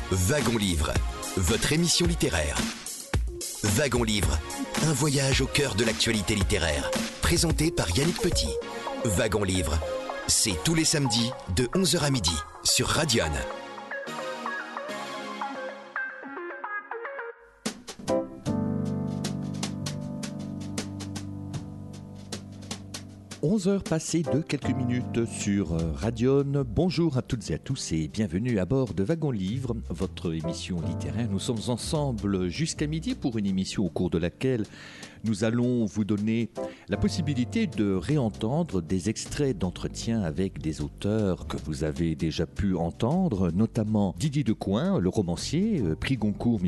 Wagon Livre, votre émission littéraire. Wagon Livre, un voyage au cœur de l'actualité littéraire. Présenté par Yannick Petit. Wagon Livre, c'est tous les samedis de 11h à midi sur Radion. 11h passées de quelques minutes sur Radion. Bonjour à toutes et à tous et bienvenue à bord de Wagon Livre, votre émission littéraire. Nous sommes ensemble jusqu'à midi pour une émission au cours de laquelle nous allons vous donner la possibilité de réentendre des extraits d'entretiens avec des auteurs que vous avez déjà pu entendre, notamment Didier Decoing, le romancier, prix Goncourt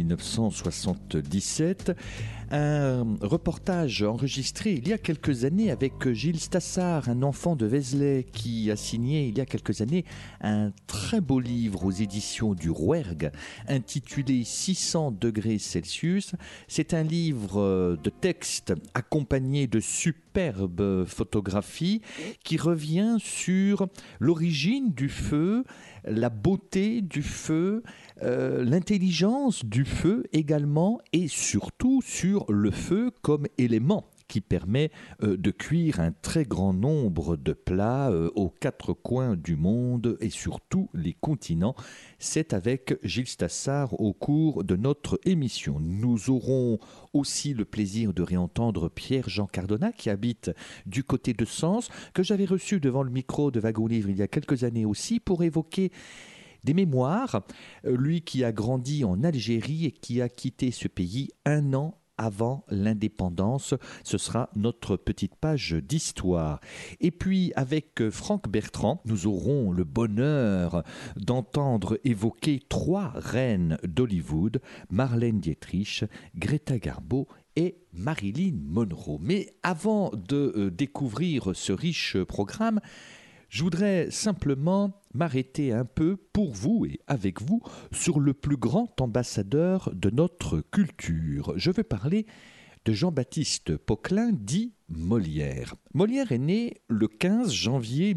1977. Un reportage enregistré il y a quelques années avec Gilles Stassard, un enfant de Vézelay, qui a signé il y a quelques années un très beau livre aux éditions du Rouergue intitulé 600 degrés Celsius. C'est un livre de texte accompagné de superbes photographies qui revient sur l'origine du feu, la beauté du feu, l'intelligence du feu également, et surtout sur le feu comme élément qui permet de cuire un très grand nombre de plats aux quatre coins du monde et sur tous les continents. C'est avec Gilles Stassard au cours de notre émission. Nous aurons aussi le plaisir de réentendre Pierre-Jean Cardona, qui habite du côté de Sens, que j'avais reçu devant le micro de Wagon Livre il y a quelques années aussi, pour évoquer des mémoires. Lui qui a grandi en Algérie et qui a quitté ce pays un an avant l'indépendance. Ce sera notre petite page d'histoire. Et puis, avec Franck Bertrand, nous aurons le bonheur d'entendre évoquer trois reines d'Hollywood, Marlène Dietrich, Greta Garbo et Marilyn Monroe. Mais avant de découvrir ce riche programme, je voudrais simplement m'arrêter un peu pour vous et avec vous sur le plus grand ambassadeur de notre culture. Je veux parler de Jean-Baptiste Poquelin, dit Molière. Molière est né le 15 janvier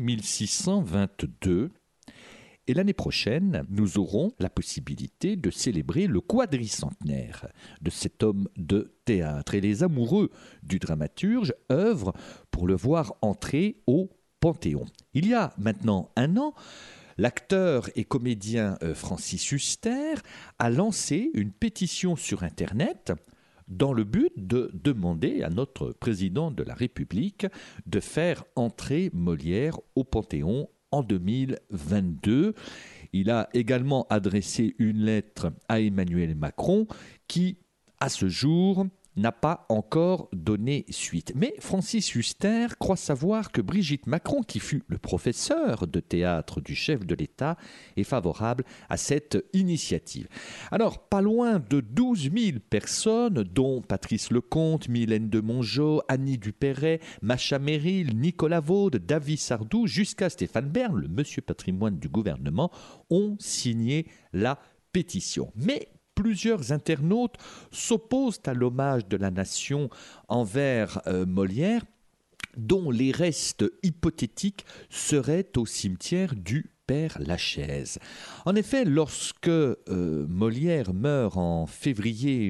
1622 et l'année prochaine, nous aurons la possibilité de célébrer le quadricentenaire de cet homme de théâtre. Et les amoureux du dramaturge œuvrent pour le voir entrer au Panthéon. Il y a maintenant un an, l'acteur et comédien Francis Huster a lancé une pétition sur Internet dans le but de demander à notre président de la République de faire entrer Molière au Panthéon en 2022. Il a également adressé une lettre à Emmanuel Macron qui, à ce jour, n'a pas encore donné suite. Mais Francis Huster croit savoir que Brigitte Macron, qui fut le professeur de théâtre du chef de l'État, est favorable à cette initiative. Alors, pas loin de 12 000 personnes, dont Patrice Lecomte, Mylène de Mongeau, Annie Dupéret, Macha Merrill, Nicolas Vaud, David Sardou, jusqu'à Stéphane Bern, le monsieur patrimoine du gouvernement, ont signé la pétition. Mais plusieurs internautes s'opposent à l'hommage de la nation envers Molière, dont les restes hypothétiques seraient au cimetière du Père-Lachaise. En effet, lorsque Molière meurt en février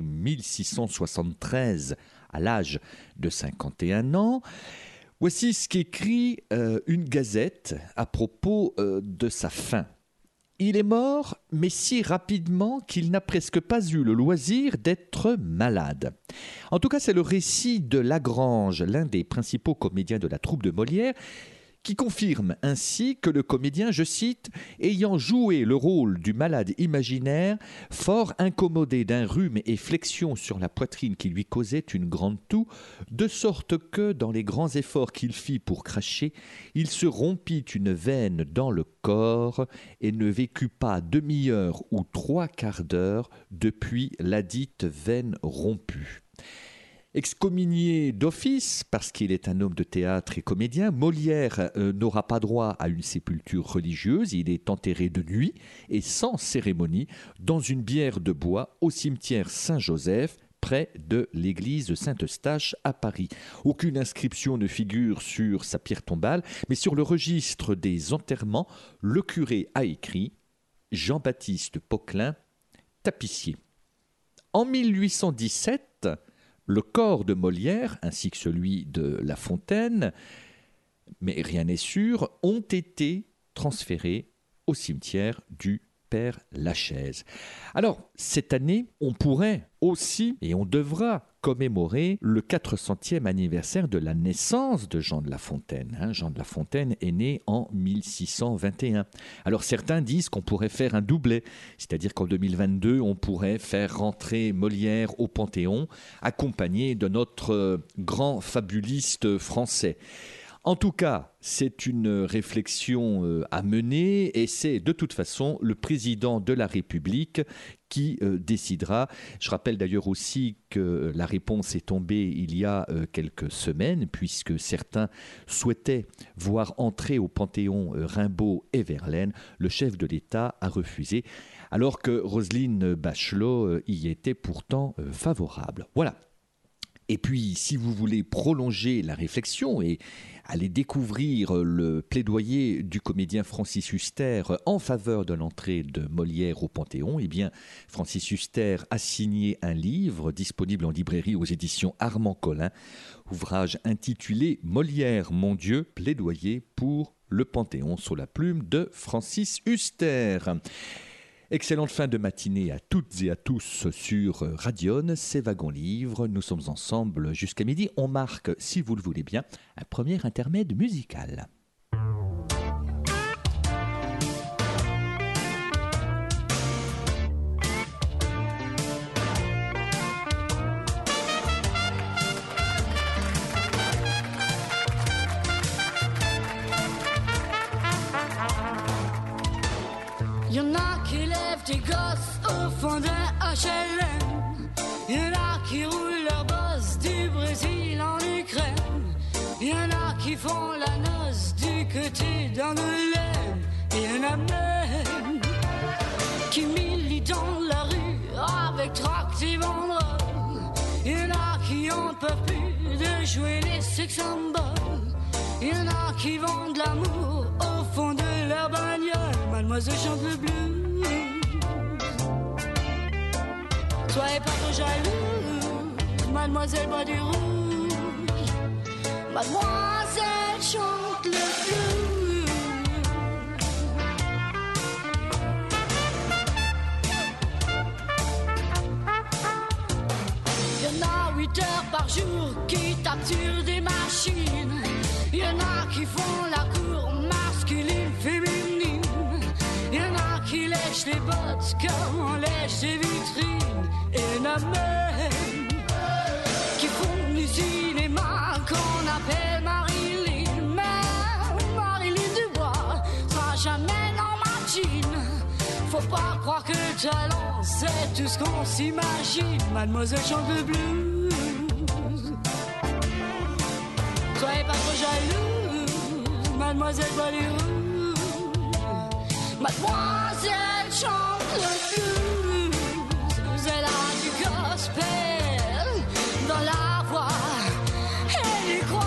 1673 à l'âge de 51 ans, voici ce qu'écrit une gazette à propos de sa fin. Il est mort, mais si rapidement qu'il n'a presque pas eu le loisir d'être malade. En tout cas, c'est le récit de Lagrange, l'un des principaux comédiens de la troupe de Molière, qui confirme ainsi que le comédien, je cite, « ayant joué le rôle du malade imaginaire, fort incommodé d'un rhume et flexion sur la poitrine qui lui causait une grande toux, de sorte que, dans les grands efforts qu'il fit pour cracher, il se rompit une veine dans le corps et ne vécut pas demi-heure ou trois quarts d'heure depuis ladite veine rompue. » Excommunié d'office, parce qu'il est un homme de théâtre et comédien, Molière n'aura pas droit à une sépulture religieuse. Il est enterré de nuit et sans cérémonie dans une bière de bois au cimetière Saint-Joseph, près de l'église Saint-Eustache à Paris. Aucune inscription ne figure sur sa pierre tombale, mais sur le registre des enterrements, le curé a écrit « Jean-Baptiste Poquelin, tapissier. En 1817, le corps de Molière, ainsi que celui de La Fontaine, mais rien n'est sûr, ont été transférés au cimetière du Père Lachaise. Alors, cette année, on pourrait aussi, et on devra, commémorer le 400e anniversaire de la naissance de Jean de La Fontaine. Jean de La Fontaine est né en 1621. Alors certains disent qu'on pourrait faire un doublet, c'est-à-dire qu'en 2022, on pourrait faire rentrer Molière au Panthéon, accompagné de notre grand fabuliste français. En tout cas, c'est une réflexion à mener et c'est de toute façon le président de la République qui décidera. Je rappelle d'ailleurs aussi que la réponse est tombée il y a quelques semaines puisque certains souhaitaient voir entrer au Panthéon Rimbaud et Verlaine. Le chef de l'État a refusé alors que Roselyne Bachelot y était pourtant favorable. Voilà. Et puis, si vous voulez prolonger la réflexion et aller découvrir le plaidoyer du comédien Francis Huster en faveur de l'entrée de Molière au Panthéon, eh bien, Francis Huster a signé un livre disponible en librairie aux éditions Armand Collin, ouvrage intitulé « Molière, mon Dieu, plaidoyer pour le Panthéon » sous la plume de Francis Huster. Excellente fin de matinée à toutes et à tous sur Radion, c'est Wagon Livre. Nous sommes ensemble jusqu'à midi. On marque, si vous le voulez bien, un premier intermède musical. Y'en a qui lèvent des gosses au fond d'un HLM. Y'en a qui roulent leur boss du Brésil en Ukraine. Y'en a qui font la noce du côté d'Angoulême. Y'en a même qui militent dans la rue avec tract et banderoles. Y'en a qui en peuvent plus de jouer les sex symboles. Y'en a qui vendent l'amour au fond de leur bagnole. Mademoiselle chante le blues. Soyez pas trop jaloux, mademoiselle boit du rouge. Mademoiselle chante le blues. Y'en a 8 heures par jour qui tapent sur des machines. Y'en a qui font la cour masculine, féminine. Y'en a qui lèchent les bottes comme on lèche les vitrines. Et y'en a même qui font du cinéma qu'on appelle Marilyn. Mais Marilyn Dubois sera jamais dans ma jean. Faut pas croire que le talent c'est tout ce qu'on s'imagine. Mademoiselle chante le blues. Soyez pas trop jaloux, mademoiselle boit du rouge. Mademoiselle chante le blues. Elle a du gospel dans la voix. Elle y croit.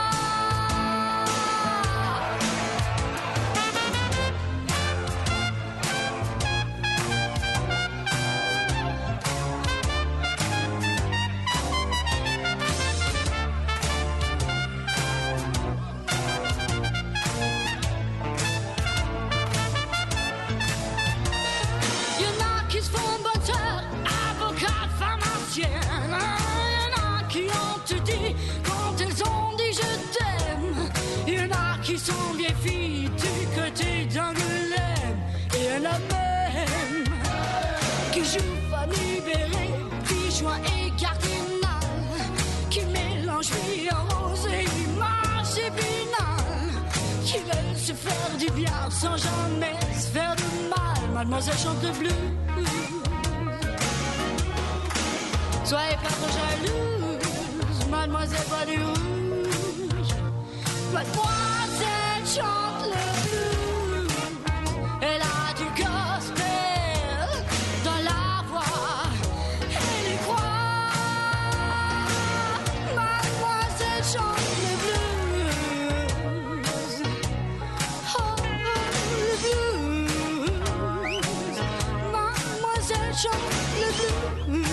Qui sont bien filles du côté d'Angoulême. Et y'en a même qui jouent Fanny Béré, Pichoin et Cardinal, qui mélangent vie en rose et image épinal, qui veulent se faire du bien sans jamais se faire de mal. Mademoiselle chante le blues. Soyez pas trop jalouse, mademoiselle boit du rouge. Mademoiselle chante le blues. Elle a du gospel dans la voix. Elle y croit. Mademoiselle chante le blues. Oh, le blues. Mademoiselle chante le blues.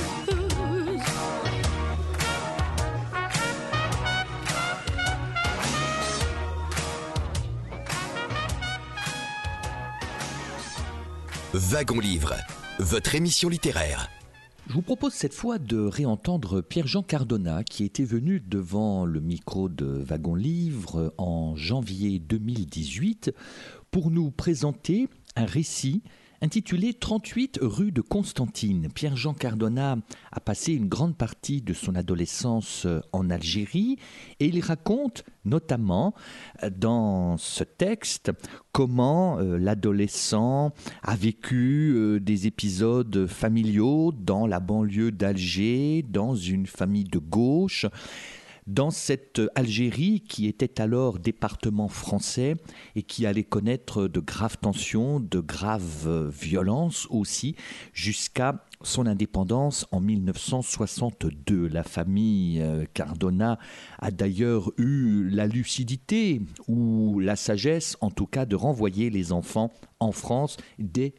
Wagon Livre, votre émission littéraire. Je vous propose cette fois de réentendre Pierre-Jean Cardona qui était venu devant le micro de Wagon Livre en janvier 2018 pour nous présenter un récit intitulé 38 rue de Constantine. Pierre-Jean Cardona a passé une grande partie de son adolescence en Algérie et il raconte notamment dans ce texte comment l'adolescent a vécu des épisodes familiaux dans la banlieue d'Alger, dans une famille de gauche. Dans cette Algérie qui était alors département français et qui allait connaître de graves tensions, de graves violences aussi, jusqu'à son indépendance en 1962. La famille Cardona a d'ailleurs eu la lucidité ou la sagesse, en tout cas, de renvoyer les enfants en France dès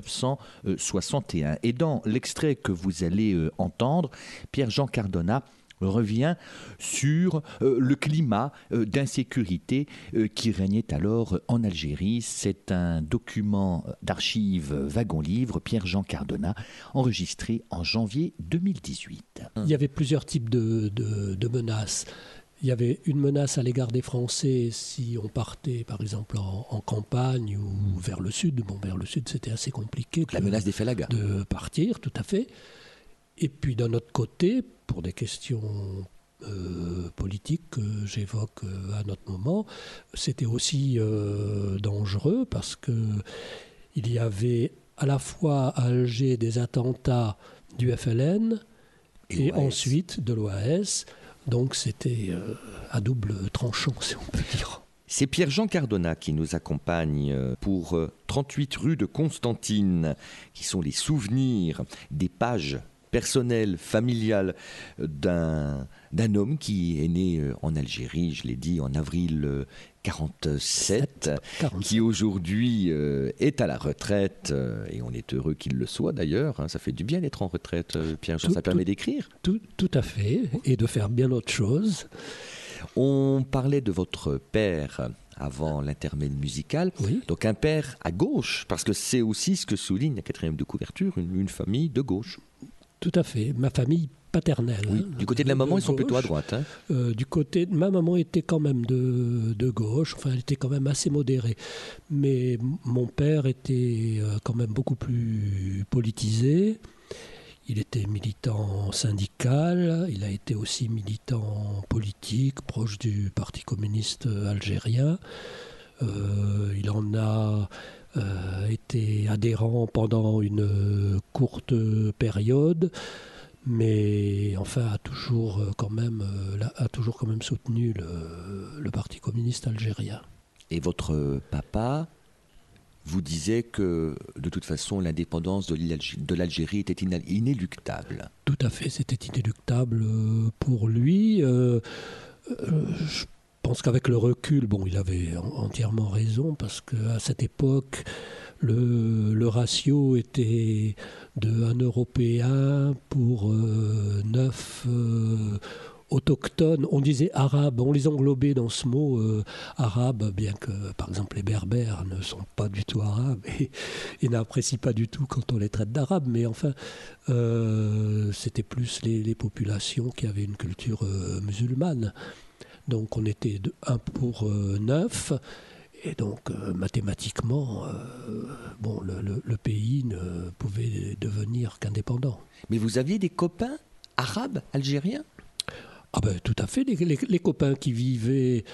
1961. Et dans l'extrait que vous allez entendre, Pierre-Jean Cardona revient sur le climat d'insécurité qui régnait alors en Algérie. C'est un document d'archives Wagon Livre, Pierre-Jean Cardona, enregistré en janvier 2018. Il y avait plusieurs types de menaces. Il y avait une menace à l'égard des Français si on partait, par exemple, en campagne ou vers le sud. Bon, vers le sud, c'était assez compliqué. La menace des Félagas. De partir, tout à fait. Et puis d'un autre côté, pour des questions politiques que j'évoque à notre moment, c'était aussi dangereux parce qu'il y avait à la fois à Alger des attentats du FLN et ensuite de l'OAS. Donc c'était à double tranchant, si on peut dire. C'est Pierre-Jean Cardona qui nous accompagne pour 38 rue de Constantine, qui sont les souvenirs des pages personnel, familial d'un homme qui est né en Algérie, je l'ai dit, en avril 47, qui aujourd'hui est à la retraite, et on est heureux qu'il le soit d'ailleurs. Ça fait du bien d'être en retraite, Pierre-Jean, ça permet d'écrire. Tout à fait, et de faire bien autre chose. On parlait de votre père avant l'intermède musical, oui. Donc un père à gauche, parce que c'est aussi ce que souligne la 4e de couverture, une famille de gauche. Tout à fait. Ma famille paternelle. Oui. Du côté de la maman, ils sont plutôt à droite. Du côté de ma maman était quand même de gauche. Enfin, elle était quand même assez modérée. Mais mon père était quand même beaucoup plus politisé. Il était militant syndical. Il a été aussi militant politique, proche du Parti communiste algérien. Il en a été adhérent pendant une courte période, mais enfin a toujours quand même soutenu le Parti communiste algérien. Et votre papa vous disait que de toute façon l'indépendance de l'Algérie était inéluctable. Tout à fait, c'était inéluctable pour lui. Je pense qu'avec le recul, il avait entièrement raison, parce qu'à cette époque, le ratio était de 1 Européen pour 9 autochtones. On disait arabes, on les englobait dans ce mot arabe, bien que, par exemple, les berbères ne sont pas du tout arabes et n'apprécient pas du tout quand on les traite d'arabes. Mais enfin, c'était plus les populations qui avaient une culture musulmane. Donc on était 1 pour 9, et donc mathématiquement, le pays ne pouvait devenir qu'indépendant. Mais vous aviez des copains arabes, algériens ? Ah ben tout à fait, les copains qui vivaient...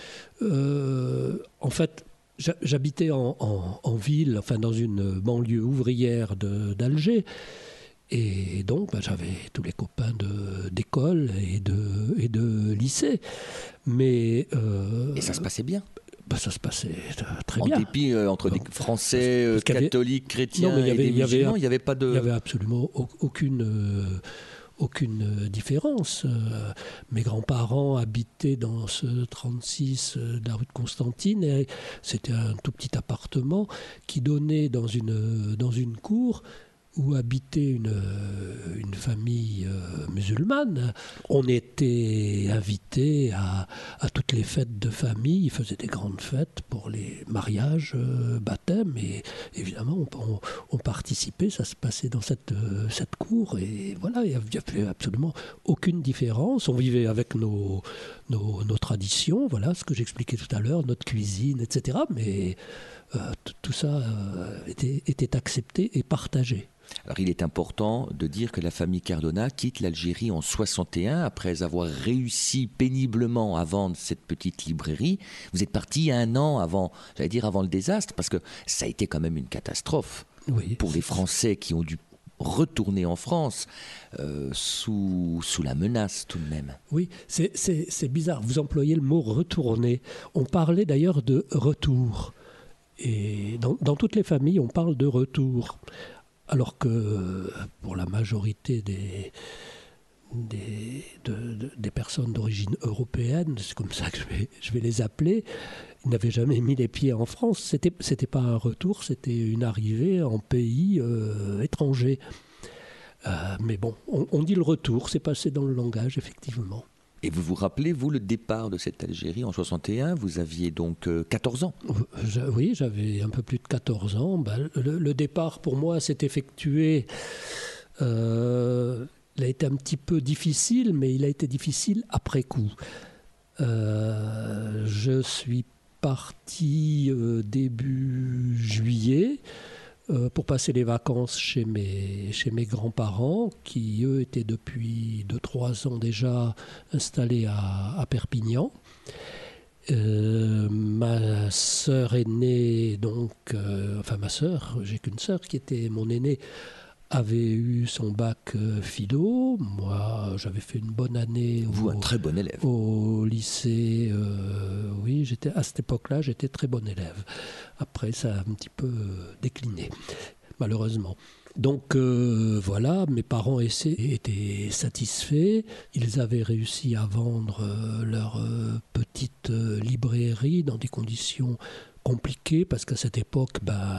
en fait, j'habitais en ville, enfin dans une banlieue ouvrière d'Alger. Et donc, j'avais tous les copains d'école et de lycée. Mais, et ça se passait bien ? Ça se passait très bien. En dépit, entre des Français, catholiques, chrétiens et des musulmans, il n'y avait pas de... Il n'y avait absolument aucune différence. Mes grands-parents habitaient dans ce 36 de la rue de Constantine. Et c'était un tout petit appartement qui donnait dans une cour où habitait une famille musulmane. On était invités à toutes les fêtes de famille. Ils faisaient des grandes fêtes pour les mariages, baptêmes. Et évidemment, on participait. Ça se passait dans cette cour. Et voilà, il n'y avait absolument aucune différence. On vivait avec nos traditions, voilà, ce que j'expliquais tout à l'heure, notre cuisine, etc. Mais tout ça était accepté et partagé. Alors il est important de dire que la famille Cardona quitte l'Algérie en 61 après avoir réussi péniblement à vendre cette petite librairie. Vous êtes parti 1 an avant le désastre, parce que ça a été quand même une catastrophe pour les Français qui ont dû retourner en France sous la menace tout de même. Oui, c'est bizarre, vous employez le mot retourner. On parlait d'ailleurs de retour. Et dans toutes les familles, on parle de retour. Alors que pour la majorité des personnes d'origine européenne, c'est comme ça que je vais les appeler, ils n'avaient jamais mis les pieds en France. C'était pas un retour, c'était une arrivée en pays étranger. Mais bon, on dit le retour, c'est passé dans le langage, effectivement. Et vous vous rappelez, vous, le départ de cette Algérie en 61, vous aviez donc 14 ans. Oui, j'avais un peu plus de 14 ans. Le départ, pour moi, s'est effectué... il a été un petit peu difficile, mais il a été difficile après coup. Je suis parti début juillet pour passer les vacances chez mes grands-parents, qui, eux, étaient depuis 2-3 ans déjà installés à Perpignan. Ma sœur aînée, ma sœur, j'ai qu'une sœur qui était mon aînée, avait eu son bac philo. Moi, j'avais fait une bonne année. Vous, un très bon élève. Au lycée, oui, à cette époque-là, j'étais très bon élève. Après, ça a un petit peu décliné, malheureusement. Donc voilà, mes parents étaient satisfaits. Ils avaient réussi à vendre leur petite librairie dans des conditions compliquées, parce qu'à cette époque,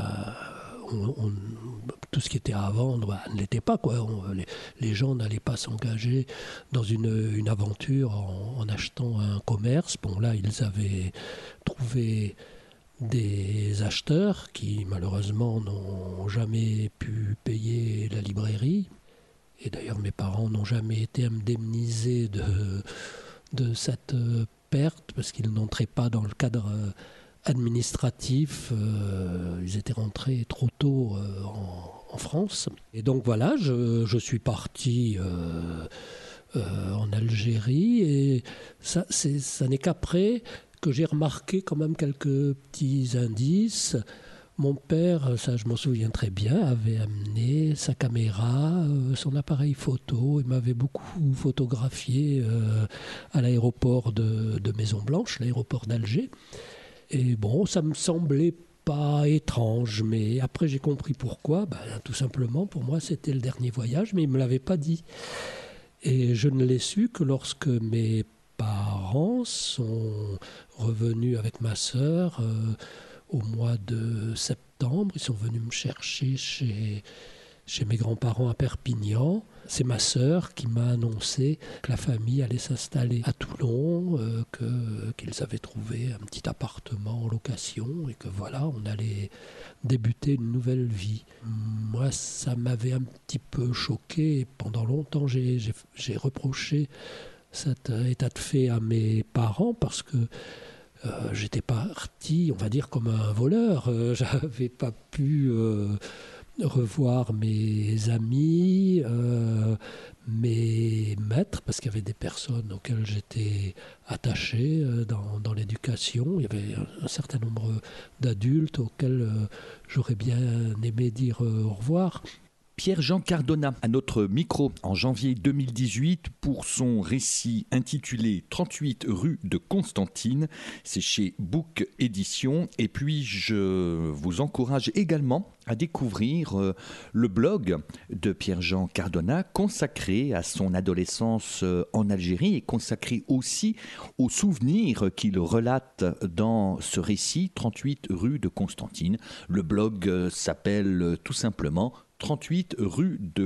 tout ce qui était à vendre ne l'était pas, quoi. Les gens n'allaient pas s'engager dans une aventure en achetant un commerce. Bon, là, ils avaient trouvé des acheteurs qui, malheureusement, n'ont jamais pu payer la librairie. Et d'ailleurs, mes parents n'ont jamais été indemnisés de cette perte, parce qu'ils n'entraient pas dans le cadre administratif. Ils étaient rentrés trop tôt en France. Et donc voilà, je suis parti en Algérie, et ça n'est qu'après que j'ai remarqué quand même quelques petits indices. Mon père, ça je m'en souviens très bien, avait amené sa caméra, son appareil photo. Il m'avait beaucoup photographié à l'aéroport de Maison-Blanche, l'aéroport d'Alger. Et bon, ça me semblait pas étrange, mais après j'ai compris pourquoi. Tout simplement, pour moi, c'était le dernier voyage, mais il ne me l'avait pas dit. Et je ne l'ai su que lorsque mes parents sont revenus avec ma sœur au mois de septembre. Ils sont venus me chercher chez mes grands-parents à Perpignan. C'est ma sœur qui m'a annoncé que la famille allait s'installer à Toulon, qu'ils avaient trouvé un petit appartement en location, et que voilà, on allait débuter une nouvelle vie. Moi, ça m'avait un petit peu choqué, et pendant longtemps, j'ai reproché cet état de fait à mes parents, parce que j'étais parti, on va dire, comme un voleur. J'avais pas pu revoir mes amis, mes maîtres, parce qu'il y avait des personnes auxquelles j'étais attaché dans l'éducation. Il y avait un certain nombre d'adultes auxquels j'aurais bien aimé dire au revoir. Pierre-Jean Cardona, à notre micro en janvier 2018 pour son récit intitulé 38 rue de Constantine. C'est chez Book Édition. Et puis je vous encourage également à découvrir le blog de Pierre-Jean Cardona, consacré à son adolescence en Algérie et consacré aussi aux souvenirs qu'il relate dans ce récit 38 rue de Constantine. Le blog s'appelle tout simplement 38 rue de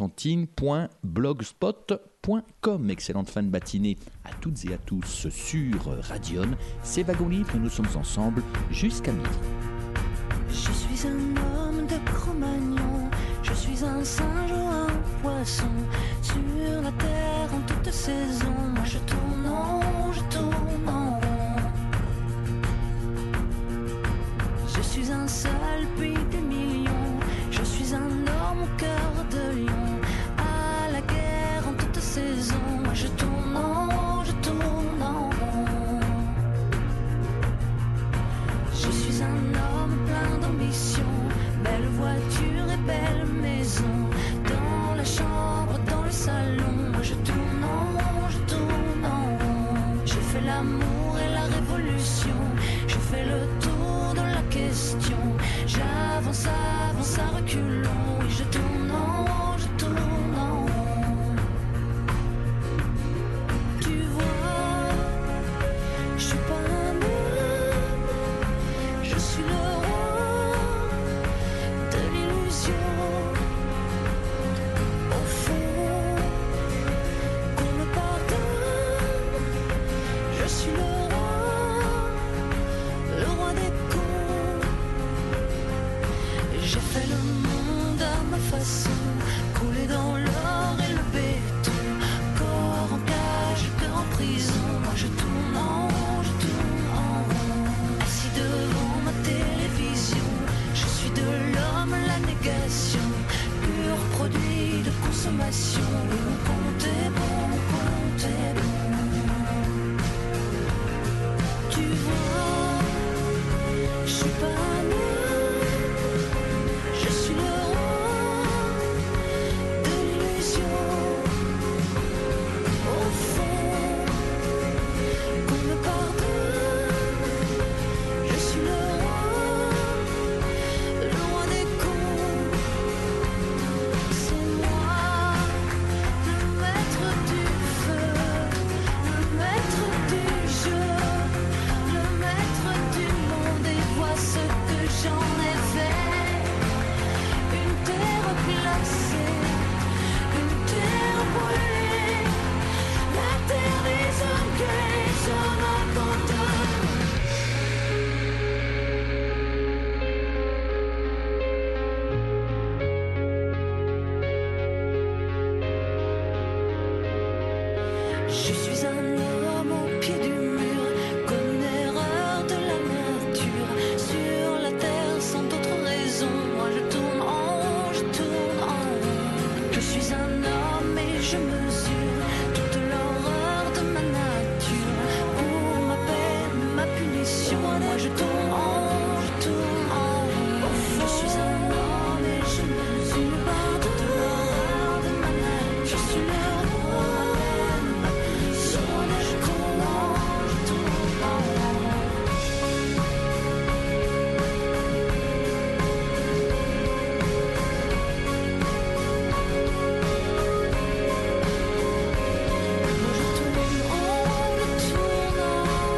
Constantine.blogspot.com. Excellente fin de matinée à toutes et à tous sur Radion. C'est Wagon Libre et nous sommes ensemble jusqu'à midi. Je suis un homme de Cro-Magnon, je suis un singe ou un poisson, sur la terre en toute saison, moi je tourne en rond, je tourne en rond. Je suis un seul pays des millions, je suis un homme au cœur de lion, à la guerre en toute saison, moi je tourne en rond, je tourne en rond. Je suis un homme plein d'ambition, belle voiture et belle maison, dans la chambre, dans le salon, moi je tourne en rond, je tourne en rond. Je fais l'amour et la révolution, je fais le tour de la question, j'avance, avance à reculons, et je tourne en rond, je tourne en rond. Tu vois, je suis pas un homme, je suis le roi de l'illusion. Au fond, qu'on me pardonne, je suis le roi des cons. J'ai fait le monde à ma façon, coulé dans l'or et le béton, corps en cage, cœur en prison. Moi je tourne en rond, je tourne en rond. Assis devant ma télévision, je suis de l'homme la négation, pur produit de consommation. Oui, mon compte est bon, mon compte est bon. Tu vois, je suis pas un homme, je suis le roi de l'illusion. Au fond, qu'on me pardonne, je suis le roi des cons. C'est moi, le maître du feu, le maître du jeu, le maître du monde, et vois ce que j'en ai fait. Une terre glacée, une terre brûlée, la terre des hommes que les hommes abandonnent. Je suis un homme au pied du mur, comme une erreur de la nature, sur la terre sans d'autre raison. Moi je tourne en rond, je tourne en rond. Je suis un homme et je mesure toute l'horreur de ma nature, pour ma peine, ma punition. Moi je tourne en rond, je tourne en rond. Je suis un homme et je mesure toute l'horreur de ma nature. Je suis le roi, ma peine, je tourne en rond, je tourne en rond. Moi je tourne en rond, je tourne en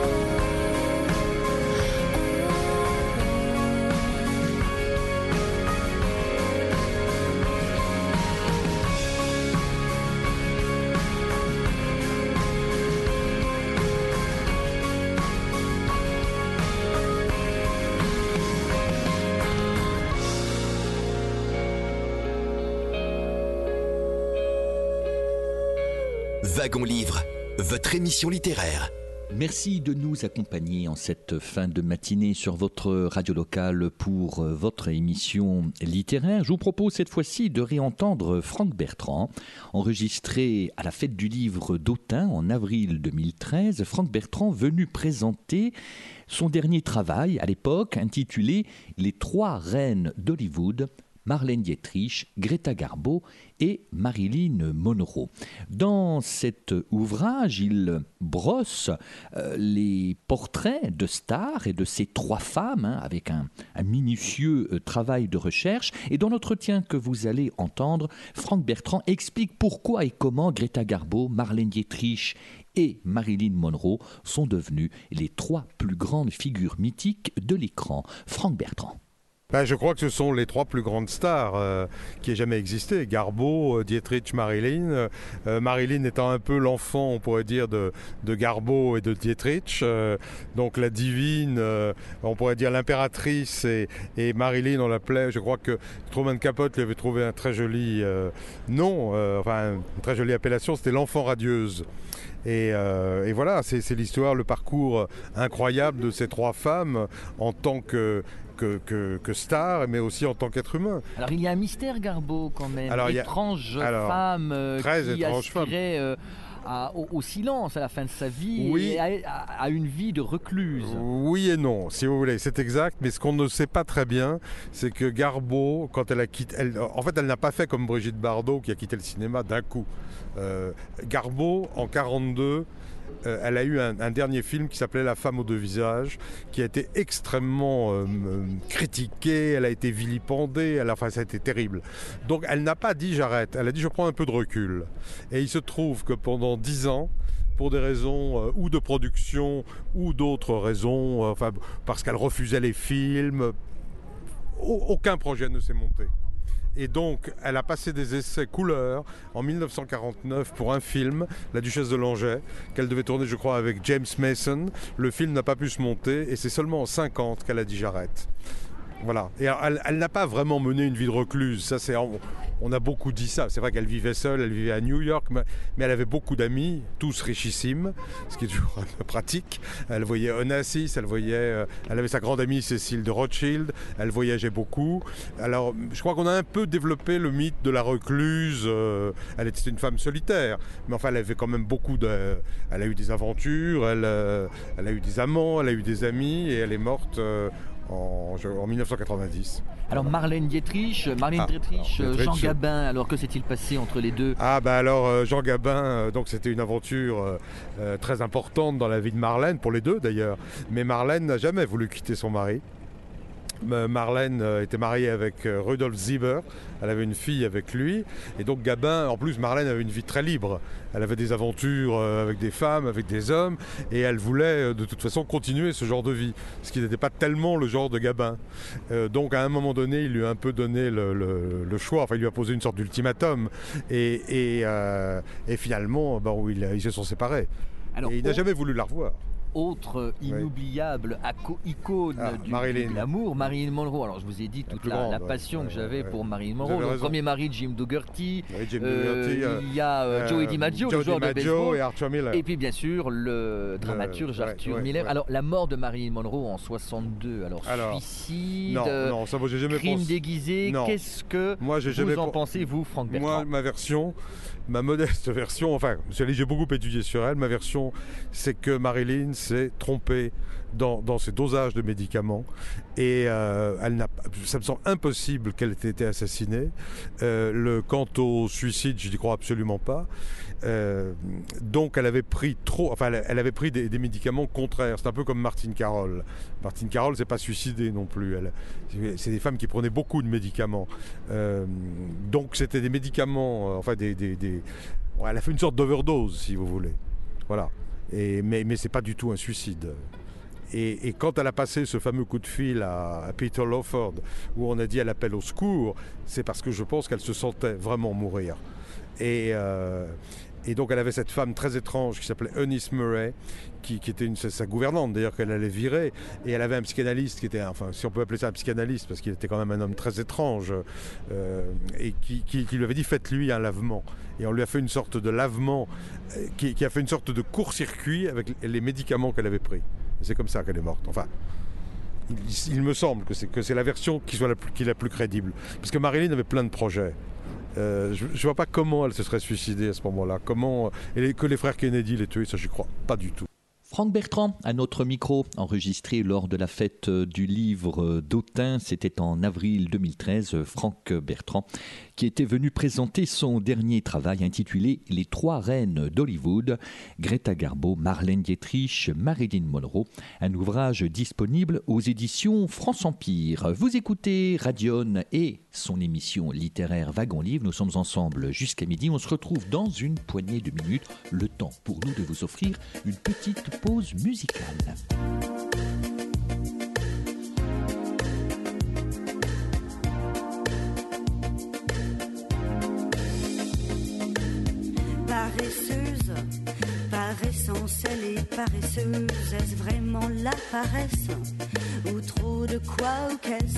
Wagon Livre, votre émission littéraire. Merci de nous accompagner en cette fin de matinée sur votre radio locale pour votre émission littéraire. Je vous propose cette fois-ci de réentendre Franck Bertrand, enregistré à la fête du livre d'Autun en avril 2013. Franck Bertrand venu présenter son dernier travail à l'époque intitulé « Les trois reines d'Hollywood ». Marlène Dietrich, Greta Garbo et Marilyn Monroe. Dans cet ouvrage, il brosse les portraits de stars et de ces trois femmes avec un minutieux travail de recherche. Et dans l'entretien que vous allez entendre, Franck Bertrand explique pourquoi et comment Greta Garbo, Marlène Dietrich et Marilyn Monroe sont devenues les trois plus grandes figures mythiques de l'écran. Franck Bertrand. Je crois que ce sont les 3 plus grandes stars qui aient jamais existé. Garbo, Dietrich, Marilyn. Marilyn étant un peu l'enfant, on pourrait dire, de Garbo et de Dietrich. Donc la divine, on pourrait dire l'impératrice, et Marilyn, on l'appelait, je crois que Truman Capote lui avait trouvé un très joli nom, une très jolie appellation, c'était l'enfant radieuse. Et voilà, c'est l'histoire, le parcours incroyable de ces 3 femmes en tant que star, mais aussi en tant qu'être humain. Alors il y a un mystère, Garbo, quand même. Étrange femme qui aspirait au silence à la fin de sa vie, oui. et à une vie de recluse. Oui et non, si vous voulez, c'est exact, mais ce qu'on ne sait pas très bien, c'est que Garbo, quand elle a quitté... elle n'a pas fait comme Brigitte Bardot qui a quitté le cinéma d'un coup. Garbo, en 1942, elle a eu un dernier film qui s'appelait La femme aux 2 visages, qui a été extrêmement critiqué, elle a été vilipendée, ça a été terrible. Donc elle n'a pas dit j'arrête, elle a dit je prends un peu de recul. Et il se trouve que pendant 10 ans, pour des raisons ou de production ou d'autres raisons, parce qu'elle refusait les films, aucun projet ne s'est monté. Et donc, elle a passé des essais couleurs en 1949 pour un film, La Duchesse de Langeais, qu'elle devait tourner, je crois, avec James Mason. Le film n'a pas pu se monter et c'est seulement en 1950 qu'elle a dit j'arrête. Voilà. Et elle n'a pas vraiment mené une vie de recluse. Ça, on a beaucoup dit ça. C'est vrai qu'elle vivait seule, elle vivait à New York, mais elle avait beaucoup d'amis, tous richissimes, ce qui est toujours un peu pratique. Elle voyait Onassis, elle avait sa grande amie Cécile de Rothschild, elle voyageait beaucoup. Alors, je crois qu'on a un peu développé le mythe de la recluse. Elle était une femme solitaire, mais enfin, elle avait quand même elle a eu des aventures, elle a eu des amants, elle a eu des amis, et elle est morte en 1990. Alors Marlène Dietrich, Jean Gabin, alors que s'est-il passé entre les deux ? Jean Gabin, donc c'était une aventure très importante dans la vie de Marlène, pour les deux d'ailleurs. Mais Marlène n'a jamais voulu quitter son mari. Marlène était mariée avec Rudolf Sieber, elle avait une fille avec lui, et donc Gabin, en plus Marlène avait une vie très libre, elle avait des aventures avec des femmes, avec des hommes, et elle voulait de toute façon continuer ce genre de vie, ce qui n'était pas tellement le genre de Gabin. Donc à un moment donné, il lui a un peu donné le choix, il lui a posé une sorte d'ultimatum, et finalement ils se sont séparés. Alors, et il n'a jamais voulu la revoir. Autre inoubliable icône de l'amour, Marilyn Monroe. Alors je vous ai dit toute la passion que j'avais pour Marilyn Monroe. Le premier mari de Jim Dougherty, il y a Joey DiMaggio, le joueur de baseball, et Arthur Miller. Et puis bien sûr le dramaturge Arthur Miller. Alors la mort de Marilyn Monroe en 62, suicide, non, ça, moi, j'ai jamais crime déguisé, qu'est-ce que vous en pensez, vous, Franck Bertrand ? Moi, ma modeste version, j'ai beaucoup étudié sur elle, ma version, c'est que Marilyn s'est trompée dans ses dosages de médicaments et ça me semble impossible qu'elle ait été assassinée. Quant au suicide, je n'y crois absolument pas. Donc elle avait pris elle avait pris des médicaments contraires. C'est un peu comme Martine Carroll. Martine Carroll s'est pas suicidée non plus. C'est des femmes qui prenaient beaucoup de médicaments. Donc c'était des médicaments, elle a fait une sorte d'overdose, si vous voulez. Voilà. Mais c'est pas du tout un suicide. Et quand elle a passé ce fameux coup de fil à Peter Lawford, où on a dit elle appelle au secours, c'est parce que je pense qu'elle se sentait vraiment mourir. Et donc elle avait cette femme très étrange qui s'appelait Eunice Murray, qui était sa gouvernante d'ailleurs, qu'elle allait virer, et elle avait un psychanalyste qui était, si on peut appeler ça un psychanalyste, parce qu'il était quand même un homme très étrange, et qui lui avait dit faites-lui un lavement. Et on lui a fait une sorte de lavement qui a fait une sorte de court-circuit avec les médicaments qu'elle avait pris. Et c'est comme ça qu'elle est morte. Il me semble que c'est la version qui est la plus crédible. Parce que Marilyn avait plein de projets. Je ne vois pas comment elle se serait suicidée à ce moment-là. Que les frères Kennedy l'aient tuée, ça je crois pas du tout. Franck Bertrand, à notre micro, enregistré lors de la fête du livre d'Autun, c'était en avril 2013, Franck Bertrand, qui était venu présenter son dernier travail intitulé « Les trois reines d'Hollywood », Greta Garbo, Marlène Dietrich, Marilyn Monroe, un ouvrage disponible aux éditions France Empire. Vous écoutez Radion et son émission littéraire Wagon Livre. Nous sommes ensemble jusqu'à midi. On se retrouve dans une poignée de minutes. Le temps pour nous de vous offrir une petite pause musicale. paresseuse, par essence elle est paresseuse. Est-ce vraiment la paresse ou trop de quoi ou qu'est-ce?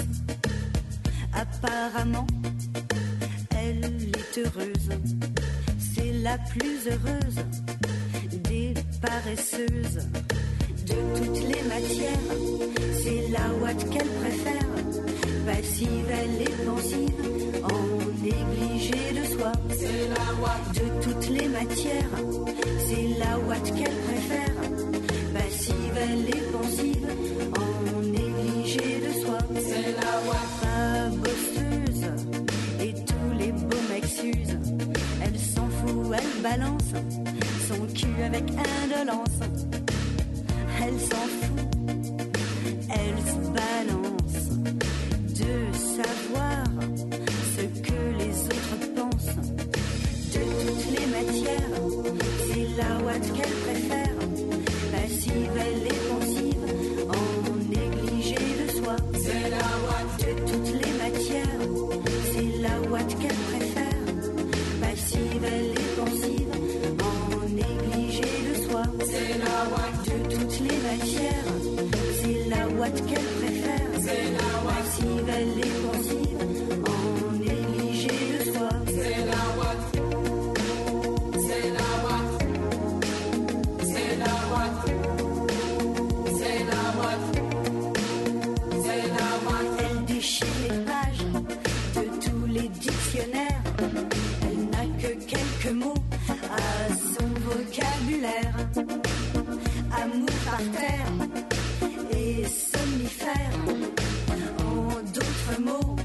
Apparemment, elle est heureuse, c'est la plus heureuse des paresseuses. De toutes les matières, c'est la ouate qu'elle préfère. Passive, elle est pensive, en négligé de soi. C'est la ouate. De toutes les matières, c'est la ouate qu'elle préfère. Passive, elle est pensive, en négligé de soi. C'est la ouate. Pas bosseuse, et tous les beaux mecs s'usent. Elle s'en fout, elle balance son cul avec indolence. Elle s'en fout, elle se balance de savoir ce que les autres pensent. De toutes les matières, c'est la ouate qu'elle préfère. Passive, elle est pensive, en négligé de soi. C'est la ouate. De toutes les matières, c'est la ouate qu'elle préfère. Passive, elle est pensive, en négligé de soi. C'est la ouate. De toutes les matières, c'est la ouate qu'elle préfère. C'est la ouate. Passive, elle est pensive, en négligé de soi. C'est la ouate. C'est la ouate. C'est la ouate. C'est la ouate. C'est la ouate. Elle déchire les pages de tous les dictionnaires. Elle n'a que quelques mots à son vocabulaire. Amour par terre et somnifère. En d'autres mots,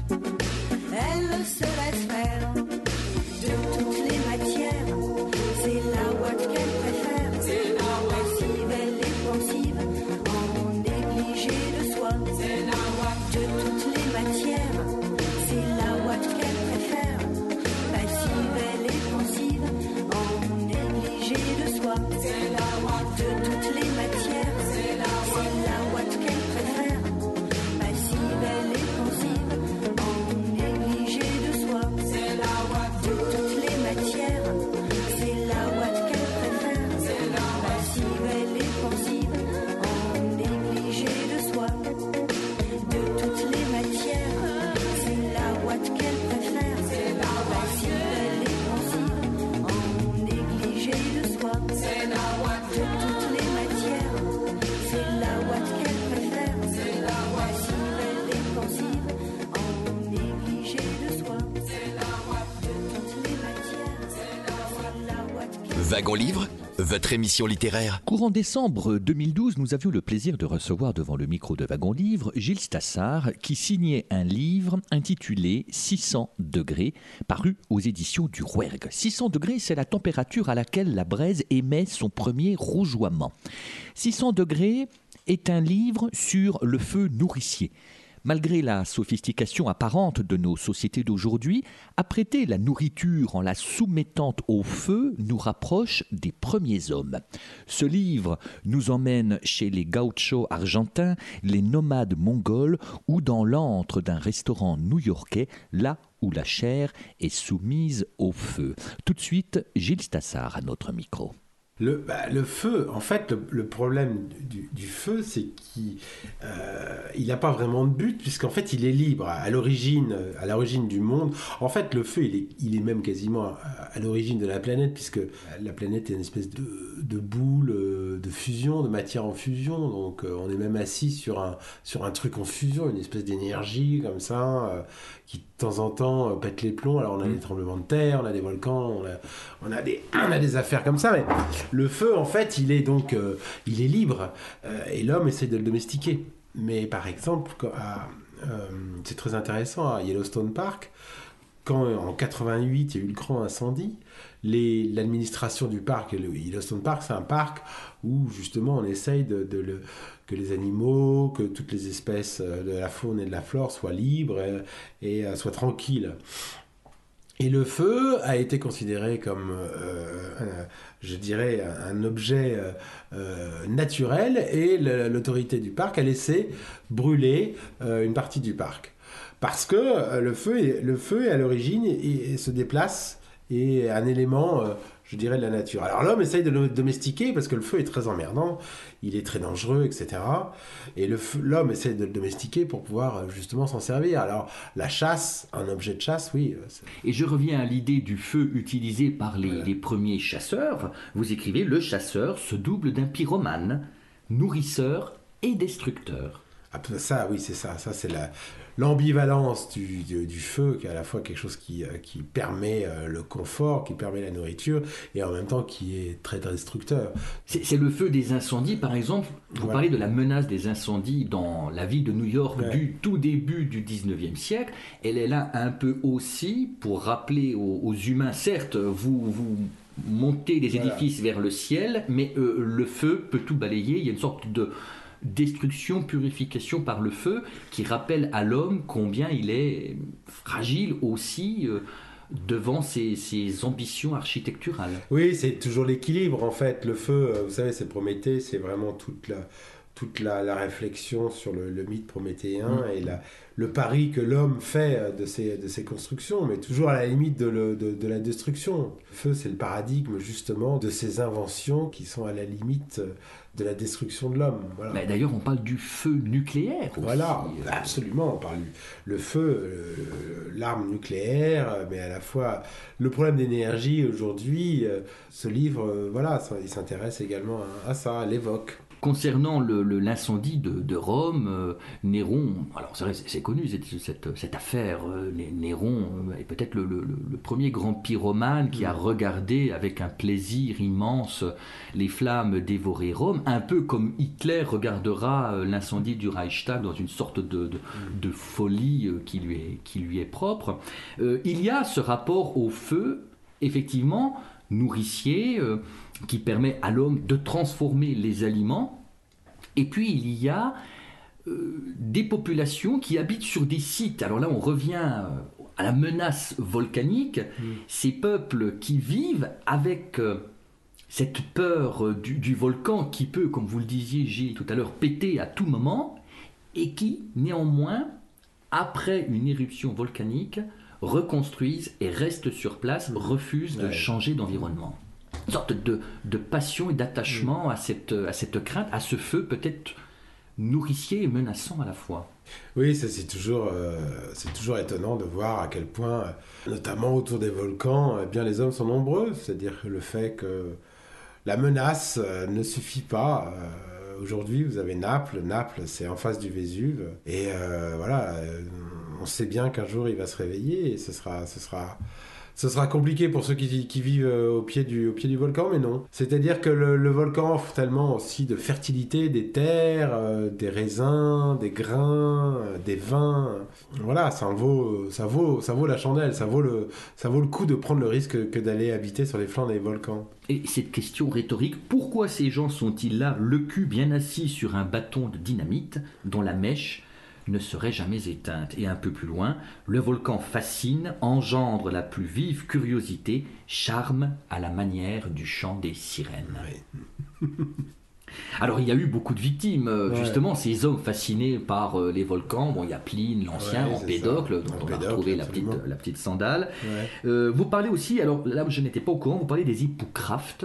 elle se laisse faire. De toutes les matières, c'est la ouate qu'elle préfère. C'est la ouate. Passive, elle est pensive, en négligé de soi. C'est la ouate. De toutes les matières, c'est la ouate qu'elle préfère. Passive, elle est pensive, en négligé de soi. C'est la ouate. De toutes les matières, c'est la ouate qu'elle préfère. Passive, elle est pensive, en négligé de soi. C'est la ouate. De toutes les matières, c'est la ouate qu'elle préfère. C'est la ouate. Passive, elle est pensive, en négligé de soi. De toutes les matières, c'est la ouate qu'elle préfère. C'est la ouate. Passive, elle est pensive, en négligé de soi. C'est la ouate. De toutes les matières, c'est la ouate qu'elle préfère. C'est la ouate. Passive, elle est pensive, en négligé de soi. C'est la ouate. De toutes les matières, c'est la ouate qu'elle Wagon Livre, votre émission littéraire. Courant décembre 2012, nous avions le plaisir de recevoir devant le micro de Wagon Livre Gilles Stassard qui signait un livre intitulé 600 degrés, paru aux éditions du Rouergue. 600 degrés, c'est la température à laquelle la braise émet son premier rougeoiement. 600 degrés est un livre sur le feu nourricier. Malgré la sophistication apparente de nos sociétés d'aujourd'hui, apprêter la nourriture en la soumettant au feu nous rapproche des premiers hommes. Ce livre nous emmène chez les gauchos argentins, les nomades mongols ou dans l'antre d'un restaurant new-yorkais, là où la chair est soumise au feu. Tout de suite, Gilles Stassard à notre micro. Le feu, en fait, le problème du feu, c'est qu'il n'a pas vraiment de but, puisqu'en fait, il est libre à l'origine du monde. En fait, le feu, il est même quasiment à l'origine de la planète, puisque la planète est une espèce de boule de fusion, de matière en fusion. Donc, on est même assis sur un truc en fusion, une espèce d'énergie comme ça, qui de temps en temps pète les plombs. Alors, on a des tremblements de terre, on a des volcans, on a des affaires comme ça, mais le feu, en fait, il est libre, et l'homme essaie de le domestiquer. Mais par exemple, c'est très intéressant, à Yellowstone Park, quand en 88, il y a eu le grand incendie, l'administration du parc, Yellowstone Park, c'est un parc où justement on essaye que les animaux, que toutes les espèces de la faune et de la flore soient libres et soient tranquilles. Et le feu a été considéré comme, je dirais, un objet naturel, et l'autorité du parc a laissé brûler une partie du parc. Parce que le feu est à l'origine et se déplace, et un élément, je dirais, de la nature. Alors l'homme essaye de le domestiquer parce que le feu est très emmerdant, il est très dangereux, etc. Et l'homme essaye de le domestiquer pour pouvoir justement s'en servir. Alors la chasse, un objet de chasse, oui. Et je reviens à l'idée du feu utilisé par les premiers chasseurs. Vous écrivez « Le chasseur se double d'un pyromane, nourrisseur et destructeur ». Ah, ça, oui, c'est ça. Ça, c'est l'ambivalence du feu, qui est à la fois quelque chose qui permet le confort, qui permet la nourriture, et en même temps qui est très destructeur. C'est le feu des incendies, par exemple. Vous parlez de la menace des incendies dans la ville de New York du tout début du 19e siècle. Elle est là un peu aussi pour rappeler aux humains, certes, vous montez des édifices vers le ciel, mais le feu peut tout balayer. Il y a une sorte de destruction, purification par le feu qui rappelle à l'homme combien il est fragile aussi devant ses ambitions architecturales. Oui, c'est toujours l'équilibre en fait. Le feu, vous savez, c'est Prométhée, c'est vraiment toute la réflexion sur le mythe prométhéen et le pari que l'homme fait de ses constructions, mais toujours à la limite de la destruction. Le feu, c'est le paradigme justement de ces inventions qui sont à la limite de la destruction de l'homme. Voilà. Mais d'ailleurs, on parle du feu nucléaire aussi. Voilà, absolument. On parle le feu, l'arme nucléaire, mais à la fois le problème d'énergie aujourd'hui. Ce livre, il s'intéresse également à ça, l'évoque. Concernant l'incendie de Rome, Néron, alors c'est vrai, c'est connu cette affaire, Néron est peut-être le premier grand pyromane qui a regardé avec un plaisir immense les flammes dévorer Rome, un peu comme Hitler regardera l'incendie du Reichstag dans une sorte de folie qui lui est propre. Il y a ce rapport au feu, effectivement, nourricier, qui permet à l'homme de transformer les aliments. Et puis il y a des populations qui habitent sur des sites. Alors là, on revient à la menace volcanique. Ces peuples qui vivent avec cette peur du volcan qui peut, comme vous le disiez, Gilles, tout à l'heure, péter à tout moment, et qui, néanmoins, après une éruption volcanique, reconstruisent et restent sur place, refusent de changer d'environnement. Une sorte de passion et d'attachement à cette crainte, à ce feu peut-être nourricier et menaçant à la fois. Oui, c'est toujours étonnant de voir à quel point, notamment autour des volcans, eh bien, les hommes sont nombreux. C'est-à-dire que le fait que la menace ne suffit pas. Aujourd'hui, vous avez Naples. Naples, c'est en face du Vésuve. Et on sait bien qu'un jour, il va se réveiller et ce sera compliqué pour ceux qui vivent au pied du volcan, mais non. C'est-à-dire que le volcan offre tellement aussi de fertilité, des terres, des raisins, des grains, des vins. Voilà, ça vaut la chandelle, ça vaut le coup de prendre le risque que d'aller habiter sur les flancs des volcans. Et cette question rhétorique, pourquoi ces gens sont-ils là, le cul bien assis sur un bâton de dynamite dont la mèche ne serait jamais éteinte? Et un peu plus loin, le volcan fascine, engendre la plus vive curiosité, charme à la manière du chant des sirènes. Oui. Alors il y a eu beaucoup de victimes, justement, ces hommes fascinés par les volcans. Bon, il y a Pline l'Ancien, Empédocle, dont on a retrouvé la petite sandale. Vous parlez aussi, alors là je n'étais pas au courant, vous parlez des Hippocrates,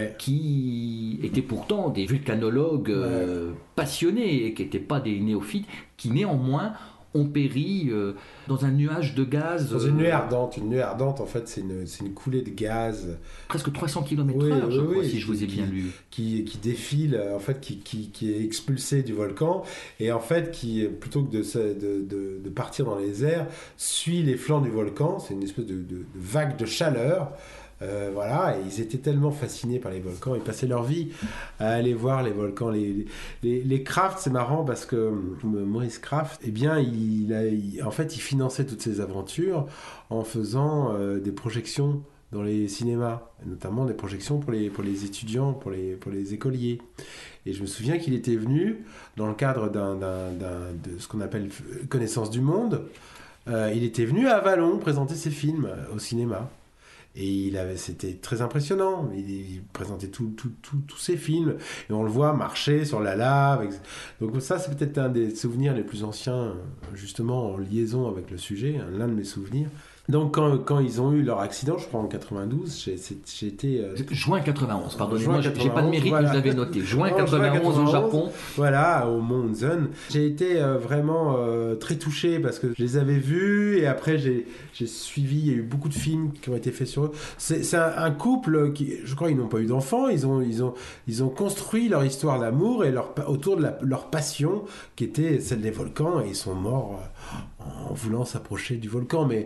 qui étaient pourtant des vulcanologues passionnés, et qui n'étaient pas des néophytes, qui néanmoins ont péri dans un nuage de gaz. Dans une nuée ardente. Une nuée ardente, en fait, c'est une coulée de gaz. Presque 300 km/h, je crois, si je vous ai bien lu. Qui défile, en fait, qui est expulsé du volcan, et en fait, qui, plutôt que de partir dans les airs, suit les flancs du volcan. C'est une espèce de vague de chaleur. Et ils étaient tellement fascinés par les volcans, ils passaient leur vie à aller voir les volcans. Les Kraft, c'est marrant parce que Maurice Kraft, eh bien, il finançait toutes ces aventures en faisant des projections dans les cinémas, notamment des projections pour les étudiants, pour les écoliers. Et je me souviens qu'il était venu dans le cadre de ce qu'on appelle Connaissance du Monde. Il était venu à Avallon présenter ses films au cinéma. Et c'était très impressionnant. Il présentait tous ses films, et on le voit marcher sur la lave. Donc ça, c'est peut-être un des souvenirs les plus anciens, justement en liaison avec le sujet, l'un de mes souvenirs. Donc quand ils ont eu leur accident, je crois en 92, j'ai été... Juin 91, pardonnez-moi, Juin j'ai pas de mérite, voilà. mais je l'avais noté. Juin Non, 91 au Japon. Voilà, au Monzen. J'ai été vraiment très touché parce que je les avais vus et après j'ai suivi, il y a eu beaucoup de films qui ont été faits sur eux. C'est un couple qui, je crois, ils n'ont pas eu d'enfants, ils ont construit leur histoire d'amour et autour de leur passion qui était celle des volcans et ils sont morts en voulant s'approcher du volcan, mais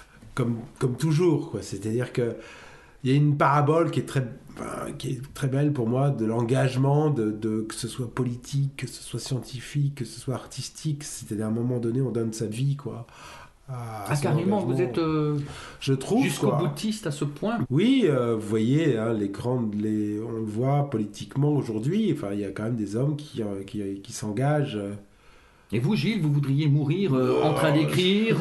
comme toujours, quoi. C'est-à-dire que il y a une parabole qui est très belle pour moi de l'engagement, que ce soit politique, que ce soit scientifique, que ce soit artistique. C'est-à-dire à un moment donné, on donne sa vie, quoi. Carrément, vous êtes je trouve, jusqu'au boutiste à ce point. Oui, vous voyez, hein, on le voit politiquement aujourd'hui. Enfin, il y a quand même des hommes qui s'engagent. Et vous, Gilles, vous voudriez mourir en train d'écrire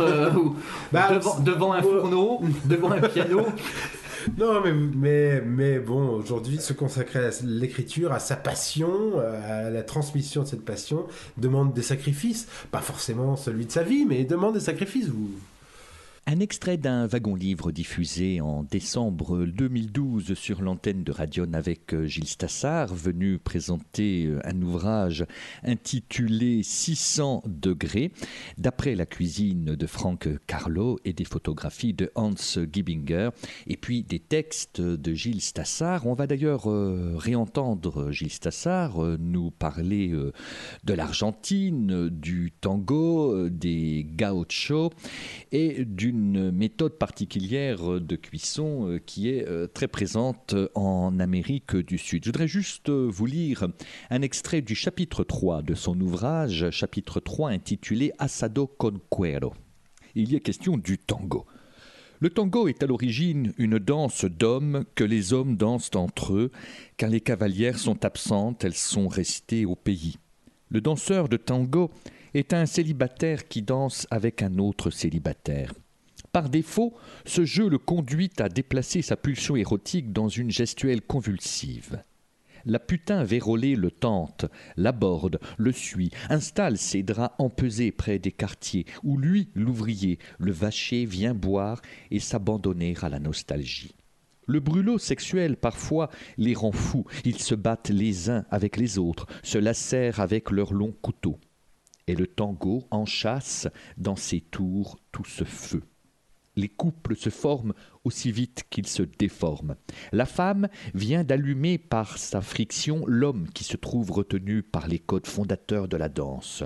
devant un fourneau, devant un piano? Non, mais bon, aujourd'hui, se consacrer à l'écriture, à sa passion, à la transmission de cette passion, demande des sacrifices. Pas forcément celui de sa vie, mais demande des sacrifices. Un extrait d'un wagon-livre diffusé en décembre 2012 sur l'antenne de Radion avec Gilles Stassard, venu présenter un ouvrage intitulé 600 degrés, d'après la cuisine de Franck Carlo et des photographies de Hans Gibinger, et puis des textes de Gilles Stassard. On va d'ailleurs réentendre Gilles Stassard nous parler de l'Argentine, du tango, des gauchos et d'une méthode particulière de cuisson qui est très présente en Amérique du Sud. Je voudrais juste vous lire un extrait du chapitre 3 de son ouvrage, chapitre 3 intitulé Asado con cuero. Il y est question du tango. Le tango est à l'origine une danse d'hommes que les hommes dansent entre eux, car les cavalières sont absentes, elles sont restées au pays. Le danseur de tango est un célibataire qui danse avec un autre célibataire. Par défaut, ce jeu le conduit à déplacer sa pulsion érotique dans une gestuelle convulsive. La putain vérolée le tente, l'aborde, le suit, installe ses draps empesés près des quartiers, où lui, l'ouvrier, le vacher, vient boire et s'abandonner à la nostalgie. Le brûlot sexuel, parfois, les rend fous. Ils se battent les uns avec les autres, se lacèrent avec leurs longs couteaux. Et le tango enchâsse dans ses tours tout ce feu. Les couples se forment aussi vite qu'ils se déforment. La femme vient d'allumer par sa friction l'homme qui se trouve retenu par les codes fondateurs de la danse.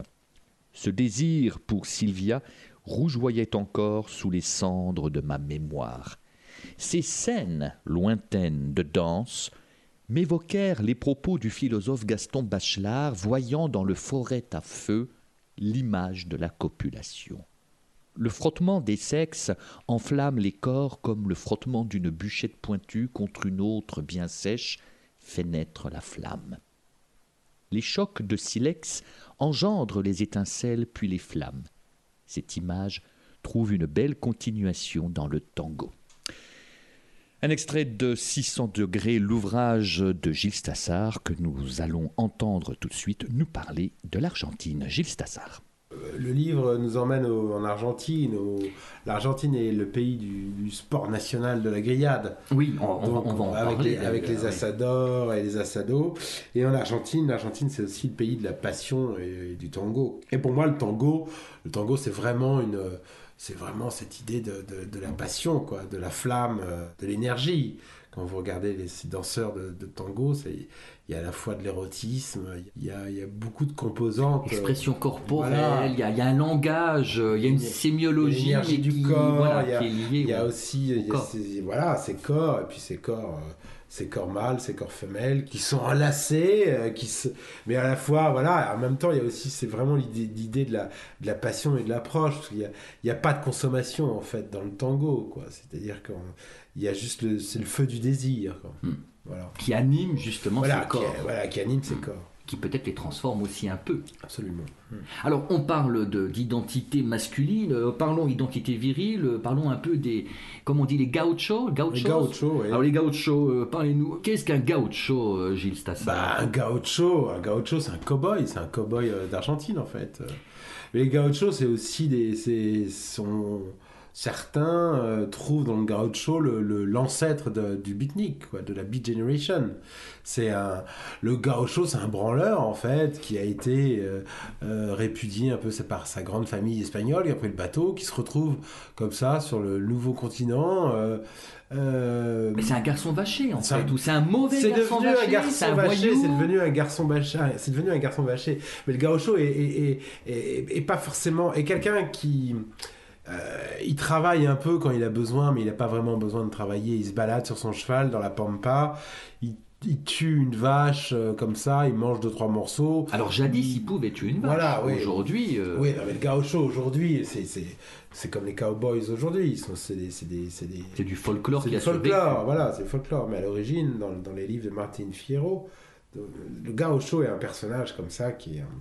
Ce désir pour Sylvia rougeoyait encore sous les cendres de ma mémoire. Ces scènes lointaines de danse m'évoquèrent les propos du philosophe Gaston Bachelard, voyant dans le forêt à feu l'image de la copulation. Le frottement des sexes enflamme les corps comme le frottement d'une bûchette pointue contre une autre bien sèche fait naître la flamme. Les chocs de silex engendrent les étincelles puis les flammes. Cette image trouve une belle continuation dans le tango. Un extrait de 600 degrés, l'ouvrage de Gilles Stassard que nous allons entendre tout de suite nous parler de l'Argentine. Gilles Stassard. Le livre nous emmène en Argentine. L'Argentine est le pays du sport national de la grillade. Oui, on va en parler. Avec les asadors et les asados. Et en Argentine, l'Argentine c'est aussi le pays de la passion et du tango. Et pour moi, le tango c'est vraiment cette idée de la passion, quoi, de la flamme, de l'énergie. Quand vous regardez les danseurs de tango, il y a à la fois de l'érotisme, il y a beaucoup de composantes. Expression corporelle, il y a un langage, il y a une sémiologie. L'énergie du corps, qui est liée il y a aussi ces corps, et puis ces corps mâles, ces corps femelles, qui sont enlacés, mais à la fois, voilà, en même temps, il y a aussi, c'est vraiment l'idée de la passion et de l'approche, parce qu'il n'y a pas de consommation, en fait, dans le tango, quoi. C'est-à-dire qu'il y a juste c'est le feu du désir, quoi. Voilà. Qui anime justement ces corps. Qui anime ces corps. Qui peut-être les transforme aussi un peu. Absolument. Alors, on parle d'identité masculine, parlons identité virile, parlons un peu des, comme on dit, les gauchos. Les gauchos, oui. Alors, les gauchos, parlez-nous, qu'est-ce qu'un gaucho, Gilles Stassard? Un gaucho, c'est un cow-boy, d'Argentine, en fait. Mais les gauchos, c'est aussi certains trouvent dans le gaucho l'ancêtre du beatnik, quoi, de la beat generation. Le gaucho, c'est un branleur en fait qui a été répudié un peu par sa grande famille espagnole qui a pris le bateau, qui se retrouve comme ça sur le nouveau continent. Mais c'est un garçon vaché en fait, ou c'est un mauvais garçon vaché. C'est devenu un garçon vaché. C'est devenu un garçon vaché. Mais le gaucho est pas forcément est quelqu'un qui il travaille un peu quand il a besoin, mais il n'a pas vraiment besoin de travailler. Il se balade sur son cheval dans la pampa. Il tue une vache comme ça, il mange 2-3 morceaux. Alors jadis, il pouvait tuer une vache. Voilà, oui. Aujourd'hui... Oui, non, mais le gaucho aujourd'hui, c'est comme les cowboys aujourd'hui. C'est du folklore qui a survécu. Voilà, c'est le folklore. Mais à l'origine, dans les livres de Martin Fierro, le gaucho est un personnage comme ça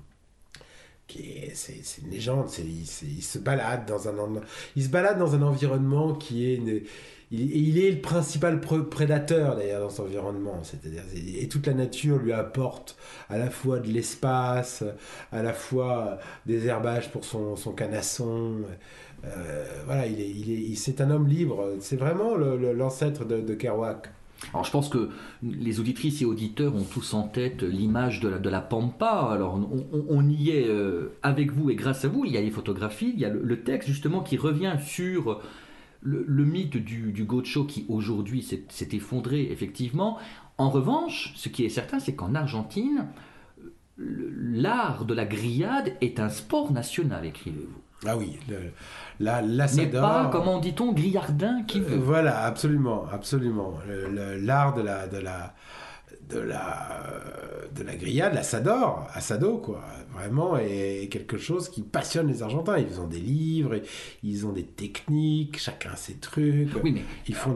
c'est une légende. Il se balade dans un environnement qui est... Il est le principal prédateur d'ailleurs dans cet environnement, c'est-à-dire et toute la nature lui apporte à la fois de l'espace, à la fois des herbages pour son canasson. Voilà, c'est un homme libre. C'est vraiment l'ancêtre de Kerouac. Alors je pense que les auditrices et auditeurs ont tous en tête l'image de la pampa. Alors on y est avec vous et grâce à vous. Il y a les photographies, il y a le texte justement qui revient sur le mythe du gaucho qui aujourd'hui s'est effondré effectivement. En revanche, ce qui est certain, c'est qu'en Argentine, l'art de la grillade est un sport national, écrivez-vous. Ah oui, l'assador... N'est pas, comment dit-on, grillardin qui veut. Voilà, absolument. L'art de la grillade, assado quoi, vraiment est quelque chose qui passionne les Argentins. Ils ont des livres, ils ont des techniques, chacun ses trucs. Oui, mais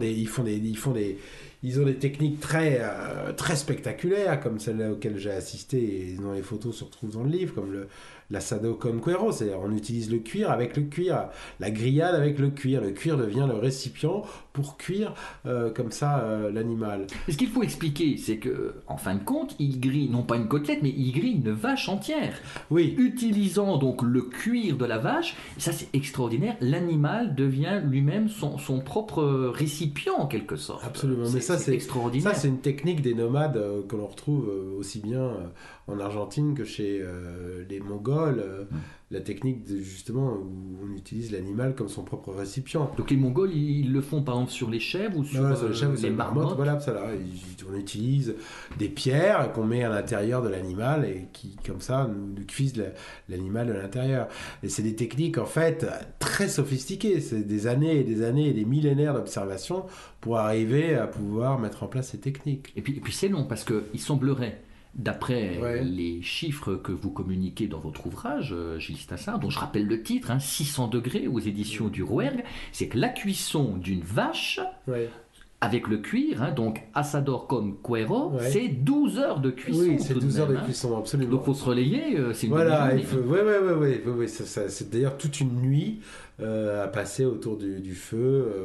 ils ont des techniques très spectaculaires, comme celles auxquelles j'ai assisté et dont les photos se retrouvent dans le livre, comme l'assado con cuero, c'est-à-dire on utilise le cuir avec le cuir, la grillade avec le cuir devient le récipient pour cuire comme ça l'animal. Ce qu'il faut expliquer, c'est que en fin de compte, il grille non pas une côtelette, mais il grille une vache entière. Oui. Utilisant donc le cuir de la vache, ça c'est extraordinaire, l'animal devient lui-même son propre récipient en quelque sorte. Absolument, mais ça c'est extraordinaire. Ça c'est une technique des nomades que l'on retrouve aussi bien en Argentine que chez les Mongols, la technique justement où on utilise l'animal comme son propre récipient. Donc les Mongols, ils le font par exemple sur les chèvres ou sur, sur les chèvres ou sur les marmottes. Voilà, ça là. On utilise des pierres qu'on met à l'intérieur de l'animal et qui comme ça nous cuisent l'animal de l'intérieur. Et c'est des techniques en fait très sophistiquées. C'est des années et des années et des millénaires d'observation pour arriver à pouvoir mettre en place ces techniques. Et puis c'est long parce qu'il semblerait, d'après les chiffres que vous communiquez dans votre ouvrage, Gilles Stassard, dont je rappelle le titre, 600 degrés aux éditions du Rouergue, c'est que la cuisson d'une vache avec le cuir, donc assador con cuero, c'est 12 heures de cuisson. Oui, c'est 12 heures de cuisson, absolument. Donc il faut se relayer, c'est une journée. Oui, c'est d'ailleurs toute une nuit à passer autour du feu,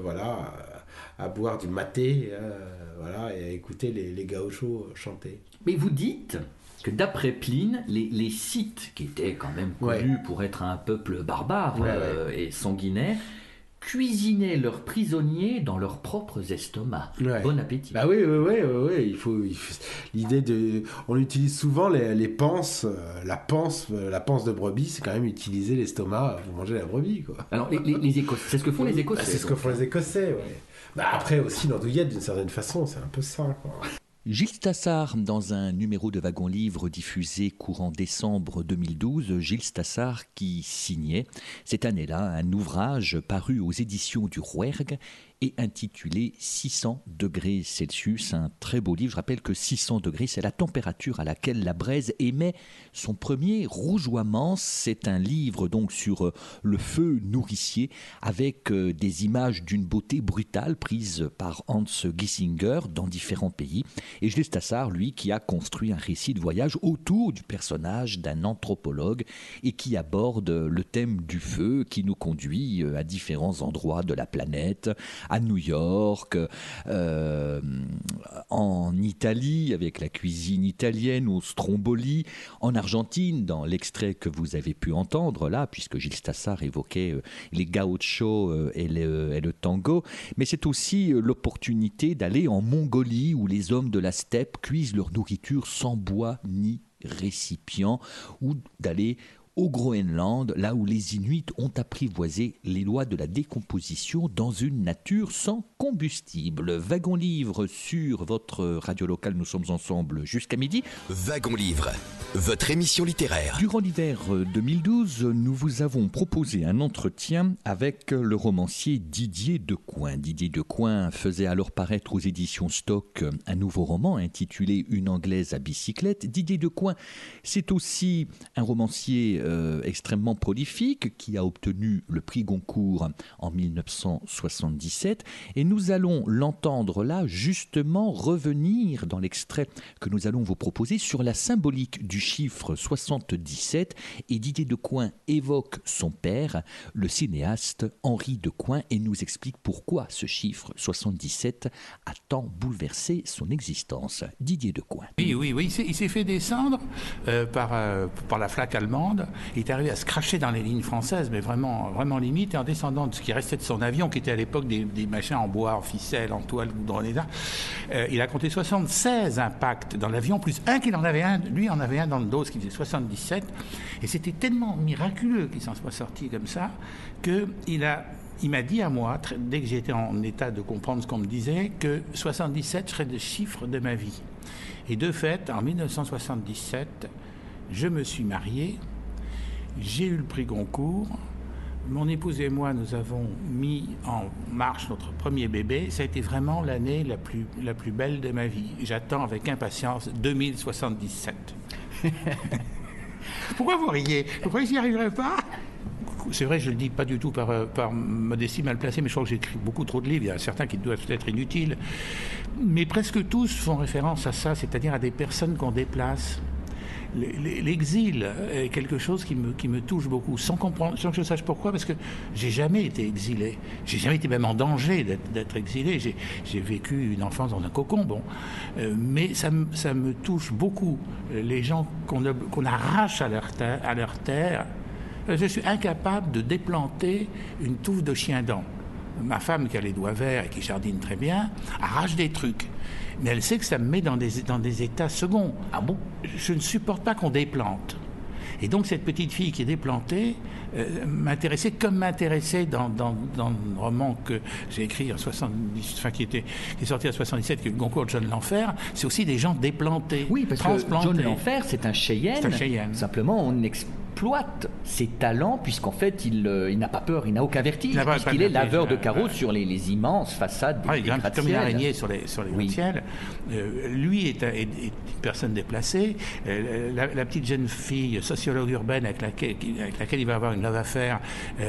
à boire du maté, et à écouter les gauchos chanter. Mais vous dites que d'après Pline, les Scythes, qui étaient quand même connus pour être un peuple barbare et sanguinaire, cuisinaient leurs prisonniers dans leurs propres estomacs. Bon appétit. Bah oui. Il faut l'idée de. On utilise souvent les panses. La panse de brebis, c'est quand même utiliser l'estomac pour manger la brebis, quoi. Alors les Écossais, c'est ce que font les Écossais. C'est ce que font les Écossais, ouais. Après aussi l'andouillette, d'une certaine façon, c'est un peu ça, quoi. Gilles Stassard, dans un numéro de Wagon Livre diffusé courant décembre 2012, Gilles Stassard qui signait cette année-là un ouvrage paru aux éditions du Rouergue et intitulé 600 degrés Celsius, un très beau livre. Je rappelle que 600 degrés, c'est la température à laquelle la braise émet son premier rougeoiement. C'est un livre donc sur le feu nourricier avec des images d'une beauté brutale prises par Hans Giesinger dans différents pays. Et Gilles Stassard, lui, qui a construit un récit de voyage autour du personnage d'un anthropologue et qui aborde le thème du feu qui nous conduit à différents endroits de la planète, à New York, en Italie avec la cuisine italienne au stromboli, en Argentine dans l'extrait que vous avez pu entendre là, puisque Gilles Stassard évoquait les gauchos et le tango, mais c'est aussi l'opportunité d'aller en Mongolie où les hommes de la steppe cuisent leur nourriture sans bois ni récipient, ou d'aller au Groenland, là où les Inuits ont apprivoisé les lois de la décomposition dans une nature sans combustible. Wagon Livre sur votre radio locale, nous sommes ensemble jusqu'à midi. Wagon Livre, votre émission littéraire. Durant l'hiver 2012, nous vous avons proposé un entretien avec le romancier Didier Decoing. Didier Decoing faisait alors paraître aux éditions Stock un nouveau roman intitulé Une Anglaise à bicyclette. Didier Decoing, c'est aussi un romancier extrêmement prolifique qui a obtenu le prix Goncourt en 1977 et nous allons l'entendre là justement revenir dans l'extrait que nous allons vous proposer sur la symbolique du chiffre 77 et Didier Decoing évoque son père, le cinéaste Henri Decoing et nous explique pourquoi ce chiffre 77 a tant bouleversé son existence. Didier Decoing. Oui, il s'est fait descendre par la flaque allemande. Il est arrivé à se cracher dans les lignes françaises, mais vraiment, vraiment limite. Et en descendant de ce qui restait de son avion, qui était à l'époque des machins en bois, en ficelle, en toile, il a compté 76 impacts dans l'avion, plus un qu'il en avait un. Lui en avait un dans le dos, ce qui faisait 77. Et c'était tellement miraculeux qu'il s'en soit sorti comme ça, qu'il m'a dit à moi, dès que j'étais en état de comprendre ce qu'on me disait, que 77 serait le chiffre de ma vie. Et de fait, en 1977, je me suis marié. J'ai eu le prix Goncourt. Mon épouse et moi, nous avons mis en marche notre premier bébé. Ça a été vraiment l'année la plus belle de ma vie. J'attends avec impatience 2077. Pourquoi vous riez? Vous croyez que j'y arriverai pas? C'est vrai, je ne le dis pas du tout par modestie mal placée, mais je crois que j'écris beaucoup trop de livres. Il y en a certains qui doivent être inutiles. Mais presque tous font référence à ça, c'est-à-dire à des personnes qu'on déplace. L'exil est quelque chose qui me touche beaucoup, sans que je sache pourquoi, parce que j'ai jamais été exilé. J'ai jamais été même en danger d'être exilé. J'ai vécu une enfance dans un cocon, mais ça me touche beaucoup. Les gens qu'on arrache à leur terre. Je suis incapable de déplanter une touffe de chien-dent. Ma femme, qui a les doigts verts et qui jardine très bien, arrache des trucs. Mais elle sait que ça me met dans des états seconds. Ah bon? Je ne supporte pas qu'on déplante. Et donc cette petite fille qui est déplantée m'intéressait comme m'intéressait dans le roman que j'ai écrit en 70, qui est sorti en 77, qui est le Goncourt de John L'Enfer. C'est aussi des gens déplantés, oui, parce transplantés. Que John L'Enfer, c'est un Cheyenne. Simplement, on exploite ses talents, puisqu'en fait, il n'a pas peur, il n'a aucun vertige, puisqu'il est laveur de carreaux sur les immenses façades des gratte-ciel. Comme une araignée sur les gratte-ciel. Lui est une personne déplacée. La petite jeune fille sociologue urbaine avec laquelle il va avoir une love affaire,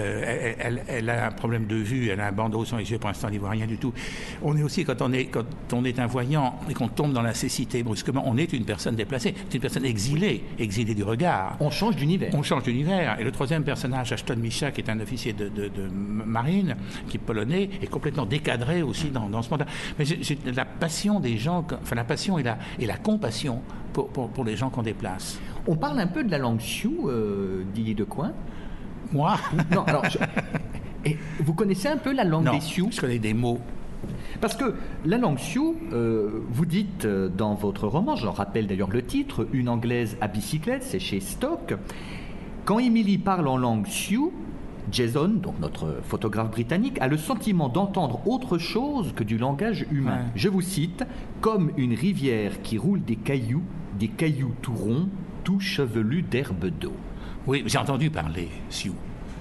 elle a un problème de vue, elle a un bandeau sur les yeux, pour l'instant, elle n'y voit rien du tout. On est aussi, quand on est un voyant et qu'on tombe dans la cécité brusquement, on est une personne déplacée, c'est une personne exilée du regard. On change d'univers. Et le troisième personnage, Ashton Micha, qui est un officier de marine, qui est polonais, est complètement décadré aussi dans ce monde-là. Mais j'ai la passion des gens, enfin la passion et la compassion pour les gens qu'on déplace. On parle un peu de la langue sioux, Didier Decoing. Moi? Non, alors... Et vous connaissez un peu la langue des Sioux? Je connais des mots. Parce que la langue sioux, vous dites dans votre roman, j'en rappelle d'ailleurs le titre, Une Anglaise à bicyclette, c'est chez Stock. Quand Emily parle en langue sioux, Jason, donc notre photographe britannique, a le sentiment d'entendre autre chose que du langage humain. Ouais. Je vous cite, comme une rivière qui roule des cailloux tout ronds, tout chevelus d'herbe d'eau. Oui, j'ai entendu parler sioux.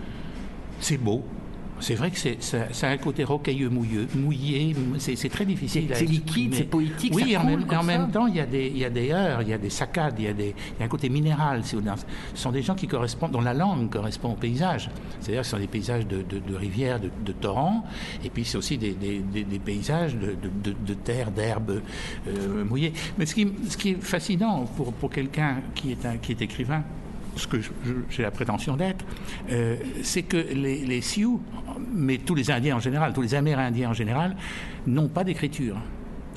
C'est beau. C'est vrai que ça a un côté rocailleux, mouillé, c'est très difficile. C'est liquide, c'est poétique. Oui, ça en même temps, il y a des heurts, il y a des saccades, il y a un côté minéral. Ce sont des gens dont la langue correspond au paysage. C'est-à-dire que ce sont des paysages de rivières, de torrents, et puis c'est aussi des paysages de terre, d'herbes mouillées. Mais ce qui est fascinant pour quelqu'un qui est écrivain, ce que j'ai la prétention d'être, c'est que les Sioux, mais tous les Indiens en général, tous les Amérindiens en général, n'ont pas d'écriture.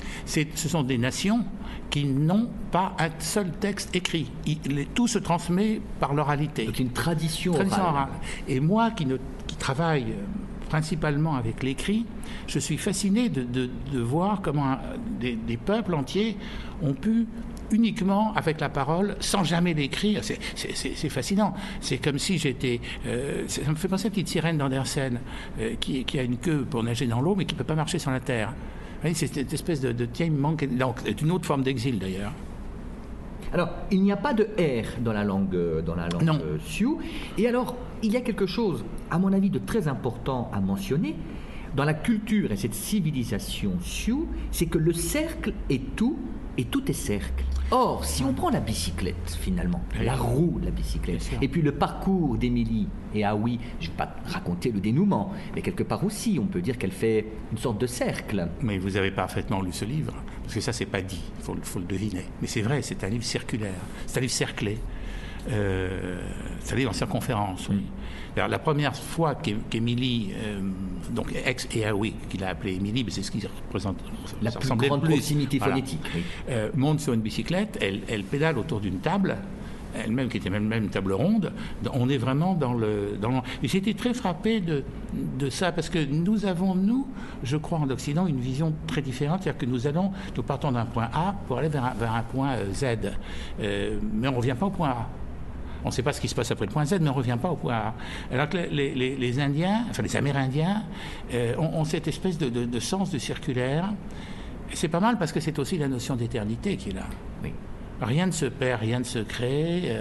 Ce sont des nations qui n'ont pas un seul texte écrit. Tout se transmet par l'oralité. Donc une tradition orale. Et moi qui travaille principalement avec l'écrit, je suis fasciné de voir comment des peuples entiers ont pu uniquement avec la parole, sans jamais l'écrire. C'est fascinant. C'est comme si j'étais... ça me fait penser à la petite sirène d'Andersen qui a une queue pour nager dans l'eau mais qui ne peut pas marcher sur la terre. Oui, c'est cette espèce de tiens, il me manque... Donc, c'est une autre forme d'exil d'ailleurs. Alors, il n'y a pas de R dans la langue Sioux. Et alors, il y a quelque chose, à mon avis, de très important à mentionner. Dans la culture et cette civilisation Sioux, c'est que le cercle est tout et tout est cercle. Or, si on prend la bicyclette, finalement, la roue de la bicyclette, et puis le parcours d'Émilie et Aoui, je ne vais pas raconter le dénouement, mais quelque part aussi, on peut dire qu'elle fait une sorte de cercle. Mais vous avez parfaitement lu ce livre, parce que ça, c'est pas dit, il faut le deviner. Mais c'est vrai, c'est un livre circulaire, c'est un livre cerclé. C'est un livre en circonférence, oui. Alors, la première fois qu'Émilie, donc ex et Aoui, qu'il a appelé Émilie, mais c'est ce qui représente la plus grande proximité phonétique, monte sur une bicyclette, elle pédale autour d'une table, elle-même qui était même une table ronde. On est vraiment dans le. Et j'ai été très frappé de ça parce que nous avons, je crois en Occident, une vision très différente, c'est-à-dire que nous partons d'un point A pour aller vers un point Z, mais on ne revient pas au point A. On ne sait pas ce qui se passe après le point Z, mais on ne revient pas au point A. Alors que les Indiens, enfin les Amérindiens, ont cette espèce de sens du circulaire. Et c'est pas mal parce que c'est aussi la notion d'éternité qui est là. Oui. Rien ne se perd, rien ne se crée.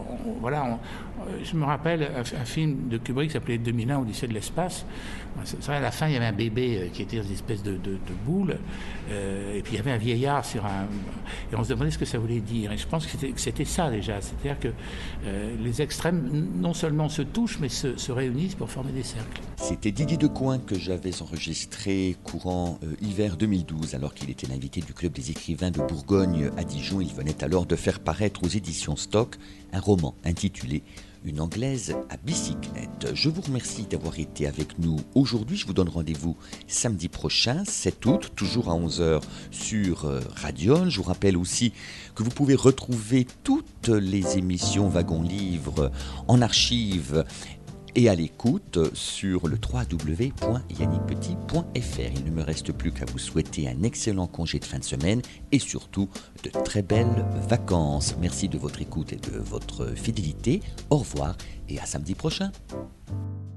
Je me rappelle un film de Kubrick qui s'appelait 2001, Odyssée de l'espace. C'est vrai, à la fin, il y avait un bébé qui était dans une espèce de boule. Et puis il y avait un vieillard et on se demandait ce que ça voulait dire. Et je pense que c'était ça déjà. C'est-à-dire que les extrêmes, non seulement se touchent, mais se réunissent pour former des cercles. C'était Didier Decoing que j'avais enregistré courant hiver 2012, alors qu'il était l'invité du Club des écrivains de Bourgogne à Dijon. Il venait alors de faire paraître aux éditions Stock un roman intitulé « Une Anglaise à bicyclette ». Je vous remercie d'avoir été avec nous aujourd'hui. Je vous donne rendez-vous samedi prochain, 7 août, toujours à 11h sur Radion. Je vous rappelle aussi que vous pouvez retrouver toutes les émissions Wagon Livre en archive et à l'écoute sur le www.yannickpetit.fr. Il ne me reste plus qu'à vous souhaiter un excellent congé de fin de semaine et surtout de très belles vacances. Merci de votre écoute et de votre fidélité. Au revoir et à samedi prochain.